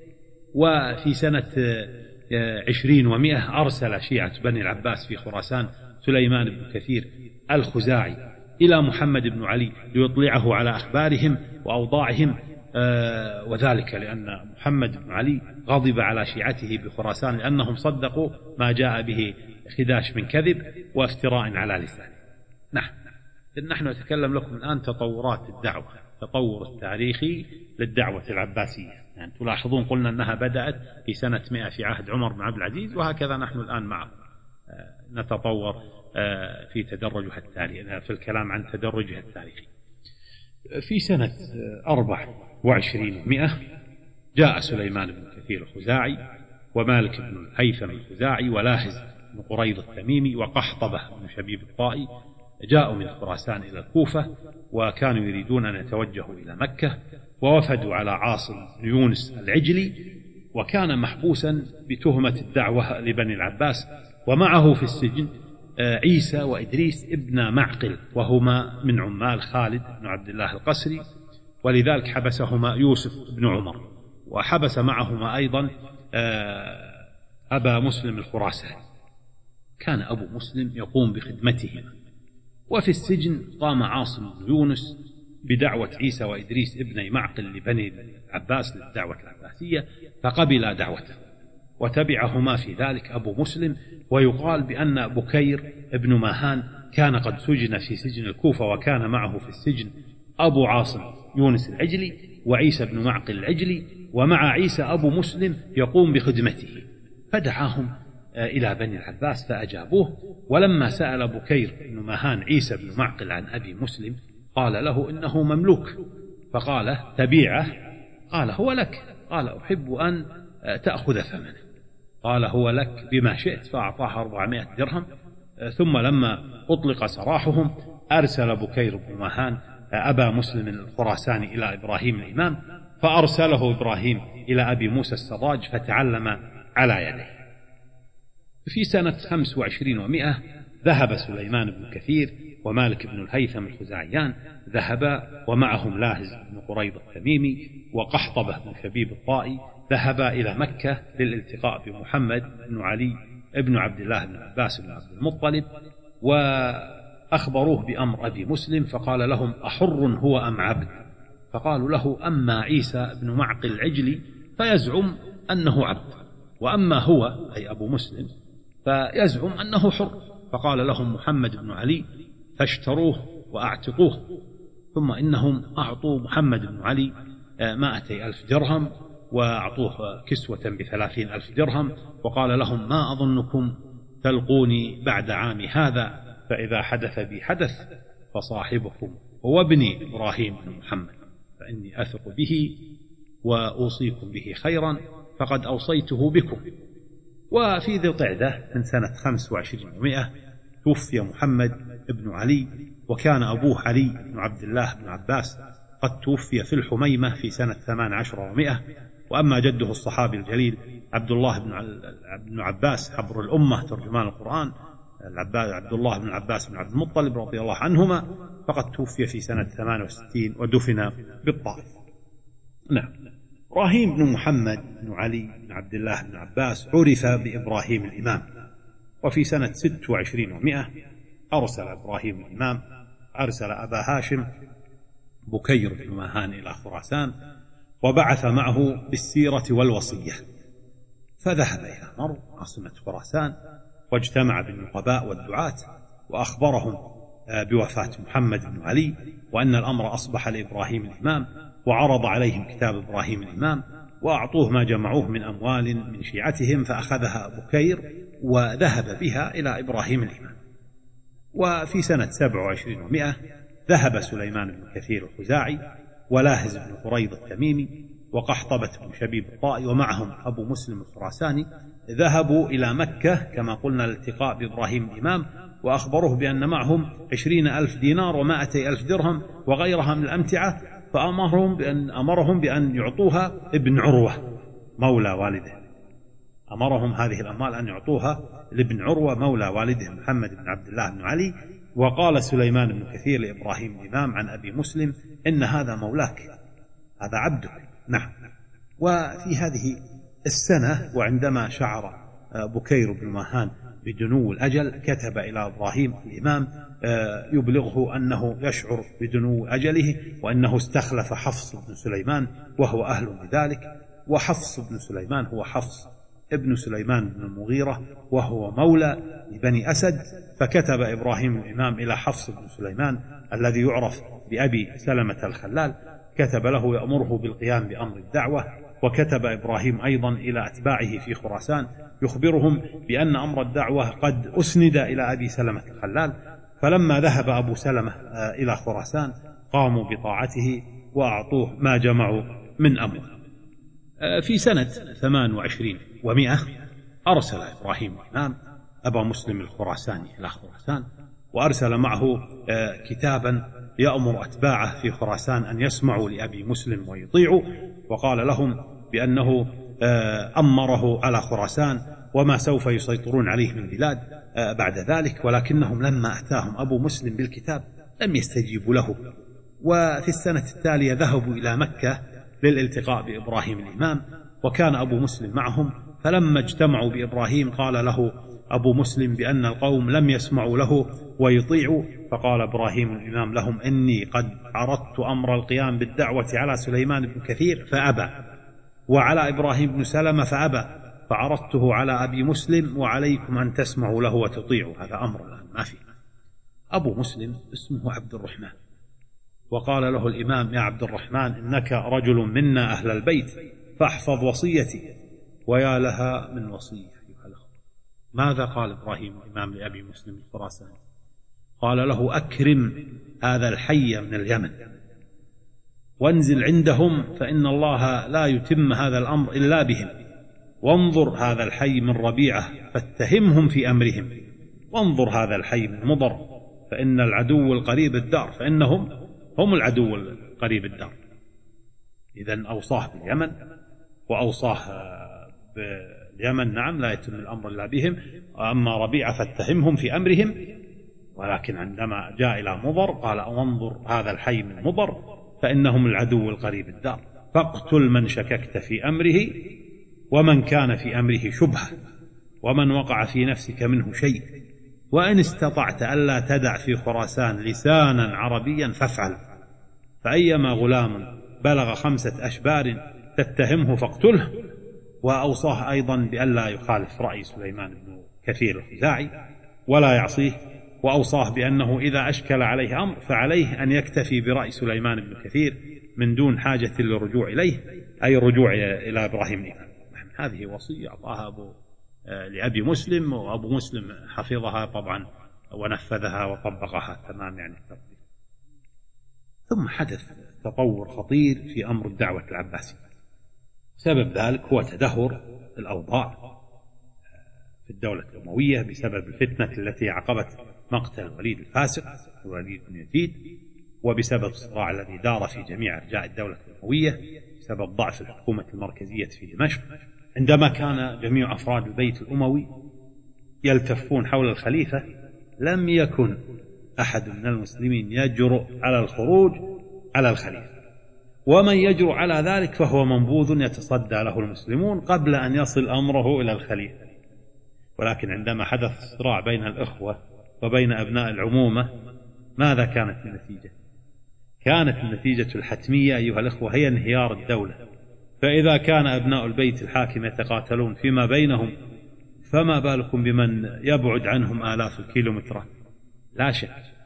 وفي سنة عشرين ومئة أرسل شيعة بني العباس في خراسان سليمان بن كثير الخزاعي إلى محمد بن علي ليطلعه على أخبارهم وأوضاعهم، آه وذلك لأن محمد بن علي غضب على شيعته بخراسان لأنهم صدقوا ما جاء به خداش من كذب وافتراء على لسانه. نعم. نحن نتكلم لكم الآن تطورات الدعوة، تطور التاريخي للدعوة العباسية. يعني تلاحظون قلنا أنها بدأت في سنة مئة في عهد عمر بن عبد العزيز، وهكذا نحن الآن معه نتطور في تدرجها التاريخي، في الكلام عن تدرجها التاريخي. في سنة أربع وعشرين ومئة جاء سليمان بن كثير الخزاعي ومالك بن الهيثم الخزاعي ولاهز بن قريض التميمي وقحطبة بن شبيب الطائي، جاءوا من خراسان إلى الكوفة، وكانوا يريدون أن يتوجهوا إلى مكة، ووفدوا على عاصم بن يونس العجلي، وكان محبوسا بتهمة الدعوة لبني العباس، ومعه في السجن عيسى وإدريس ابن معقل، وهما من عمال خالد بن عبد الله القسري، ولذلك حبسهما يوسف بن عمر، وحبس معهما أيضا أبا مسلم الخراساني، كان أبو مسلم يقوم بخدمتهما. وفي السجن قام عاصم بن يونس بدعوة عيسى وإدريس ابن معقل لبني العباس للدعوة العباسية، فقبل دعوته وتبعهما في ذلك أبو مسلم. ويقال بأن بكير ابن ماهان كان قد سجن في سجن الكوفة، وكان معه في السجن أبو عاصم يونس العجلي وعيسى بن معقل العجلي، ومع عيسى أبو مسلم يقوم بخدمته، فدعاهم إلى بني العباس فأجابوه. ولما سأل بكير بن ماهان عيسى بن معقل عن أبي مسلم قال له إنه مملوك، فقال تبيعه؟ قال هو لك. قال أحب أن تأخذ ثمنه. قال هو لك بما شئت، فأعطاه أربعمائة درهم. ثم لما أطلق سراحهم أرسل بكير بن ماهان أبا مسلم الخراساني إلى إبراهيم الإمام، فأرسله إبراهيم إلى أبي موسى السراج فتعلم على يديه. في سنة خمس وعشرين ومئة ذهب سليمان بن كثير ومالك بن الهيثم الخزاعيان، ذهبا ومعهم لاهز بن قريض التميمي وقحطبة بن شبيب الطائي، ذهبا إلى مكة للالتقاء بمحمد بن علي ابن عبد الله بن عباس بن عبد المطلب، وأخبروه بأمر أبي مسلم، فقال لهم أحر هو أم عبد؟ فقالوا له أما عيسى بن معقل العجلي فيزعم أنه عبد، وأما هو أي أبو مسلم فيزعم أنه حر. فقال لهم محمد بن علي فاشتروه وأعتقوه. ثم إنهم أعطوا محمد بن علي مائتي ألف درهم، وأعطوه كسوة بثلاثين ألف درهم، وقال لهم ما أظنكم تلقوني بعد عام هذا، فإذا حدث بي حدث فصاحبكم هو ابني إبراهيم بن محمد، فإني أثق به وأوصيكم به خيرا، فقد أوصيته بكم. وفي ذي القعدة من سنة خمس وعشرين ومئة توفي محمد بن علي، وكان أبوه علي بن عبد الله بن عباس قد توفي في الحميمة في سنة ثمان عشر ومئة. وأما جده الصحابي الجليل عبد الله بن عباس حبر الأمة ترجمان القرآن عبد الله بن عباس بن عبد المطلب رضي الله عنهما، فقد توفي في سنة ثمان وستين ودفن بالطائف. نعم. إبراهيم بن محمد بن علي بن عبد الله بن عباس عرف بإبراهيم الإمام، وفي سنة ست وعشرين ومئة أرسل إبراهيم الإمام أرسل أبا هاشم بكير بن ماهان إلى خراسان وبعث معه بالسيرة والوصية، فذهب إلى مرو عاصمة خراسان واجتمع بالنقباء والدعاة وأخبرهم بوفاة محمد بن علي وأن الأمر أصبح لإبراهيم الإمام، وعرض عليهم كتاب إبراهيم الإمام وأعطوه ما جمعوه من أموال من شيعتهم، فأخذها بكير وذهب بها إلى إبراهيم الإمام. وفي سنة سبع وعشرين ومائة ذهب سليمان بن كثير الخزاعي ولاهز بن قريض التميمي وقحطبة بن شبيب الطائي ومعهم أبو مسلم الخراساني، ذهبوا إلى مكة كما قلنا لالتقاء بإبراهيم الإمام، وأخبروه بأن معهم عشرين ألف دينار ومائتي ألف درهم وغيرها من الأمتعة، فأمرهم بأن, أمرهم بأن يعطوها ابن عروة مولى والده، أمرهم هذه الأموال أن يعطوها لابن عروة مولى والده محمد بن عبد الله بن علي. وقال سليمان بن كثير لإبراهيم الإمام عن أبي مسلم: إن هذا مولاك، هذا عبدك. نعم. وفي هذه السنة وعندما شعر بكير بن ماهان بدنو الأجل كتب إلى إبراهيم الإمام يبلغه أنه يشعر بدنو أجله وأنه استخلف حفص بن سليمان وهو أهل لذلك. وحفص بن سليمان هو حفص ابن سليمان بن المغيرة وهو مولى لبني أسد. فكتب إبراهيم الإمام إلى حفص بن سليمان الذي يعرف بأبي سلمة الخلال، كتب له يأمره بالقيام بأمر الدعوة. وكتب إبراهيم أيضا إلى أتباعه في خراسان يخبرهم بأن أمر الدعوة قد أسند إلى أبي سلمة الخلال. فلما ذهب أبو سلمة إلى خراسان قاموا بطاعته وأعطوه ما جمعوا من أموال. في سنة ثمان وعشرين ومائة أرسل إبراهيم الإمام أبا مسلم الخراساني إلى خراسان، وأرسل معه كتابا يأمر أتباعه في خراسان أن يسمعوا لأبي مسلم ويطيعوا، وقال لهم بأنه أمره على خراسان وما سوف يسيطرون عليه من بلاد بعد ذلك، ولكنهم لما أتاهم أبو مسلم بالكتاب لم يستجيبوا له. وفي السنة التالية ذهبوا إلى مكة للالتقاء بإبراهيم الإمام، وكان أبو مسلم معهم. فلما اجتمعوا بإبراهيم قال له أبو مسلم بأن القوم لم يسمعوا له ويطيعوا، فقال إبراهيم الإمام لهم: إني قد عرضت أمر القيام بالدعوة على سليمان بن كثير فأبى، وعلى إبراهيم بن سلمة فأبى، فعرضته على أبي مسلم، وعليكم أن تسمعوا له وتطيعوا، هذا أمر الآن ما فيه. أبو مسلم اسمه عبد الرحمن، وقال له الإمام: يا عبد الرحمن، إنك رجل منا أهل البيت فاحفظ وصيتي. ويا لها من وصية. ماذا قال إبراهيم الإمام لأبي مسلم الخراساني؟ قال له: أكرم هذا الحي من اليمن وانزل عندهم، فإن الله لا يتم هذا الأمر إلا بهم، وانظر هذا الحي من ربيعة فاتهمهم في أمرهم، وانظر هذا الحي من مضر، فإن العدو القريب الدار، فإنهم هم العدو القريب الدار. إذن أوصاه باليمن وأوصاه باليمن، نعم لا يتم الأمر إلا بهم، أما ربيعة فاتهمهم في أمرهم. ولكن عندما جاء إلى مضر قال: وانظر هذا الحي من مضر، فإنهم العدو القريب الدار، فاقتل من شككت في أمره ومن كان في أمره شبهة، ومن وقع في نفسك منه شيء، وإن استطعت ألا تدع في خراسان لسانا عربيا فافعل، فأيما غلام بلغ خمسة أشبار تتهمه فاقتله. وأوصاه أيضا بألا يخالف رأي سليمان بن كثير الخزاعي ولا يعصيه، وأوصاه بأنه إذا أشكل عليه أمر فعليه أن يكتفي برأي سليمان بن كثير من دون حاجة للرجوع إليه، أي الرجوع إلى إبراهيم الإمام. هذه وصية أعطاها أبو لأبي مسلم، وأبو مسلم حفظها طبعا ونفذها وطبقها تمام يعني التطبيق. ثم حدث تطور خطير في أمر الدعوة العباسية. سبب ذلك هو تدهور الأوضاع في الدولة الأموية بسبب الفتنة التي عقبت مقتل الوليد الفاسق الوليد بن يزيد، وبسبب الصراع الذي دار في جميع أرجاء الدولة الأموية بسبب ضعف الحكومة المركزية في دمشق. عندما كان جميع أفراد البيت الأموي يلتفون حول الخليفة لم يكن أحد من المسلمين يجرؤ على الخروج على الخليفة، ومن يجرؤ على ذلك فهو منبوذ يتصدى له المسلمون قبل أن يصل أمره إلى الخليفة. ولكن عندما حدث الصراع بين الإخوة وبين أبناء العمومة ماذا كانت النتيجة؟ كانت النتيجة الحتمية أيها الإخوة هي انهيار الدولة فإذا كان أبناء البيت الحاكم يتقاتلون فيما بينهم فما بالكم بمن يبعد عنهم آلاف الكيلومترات؟ لا شك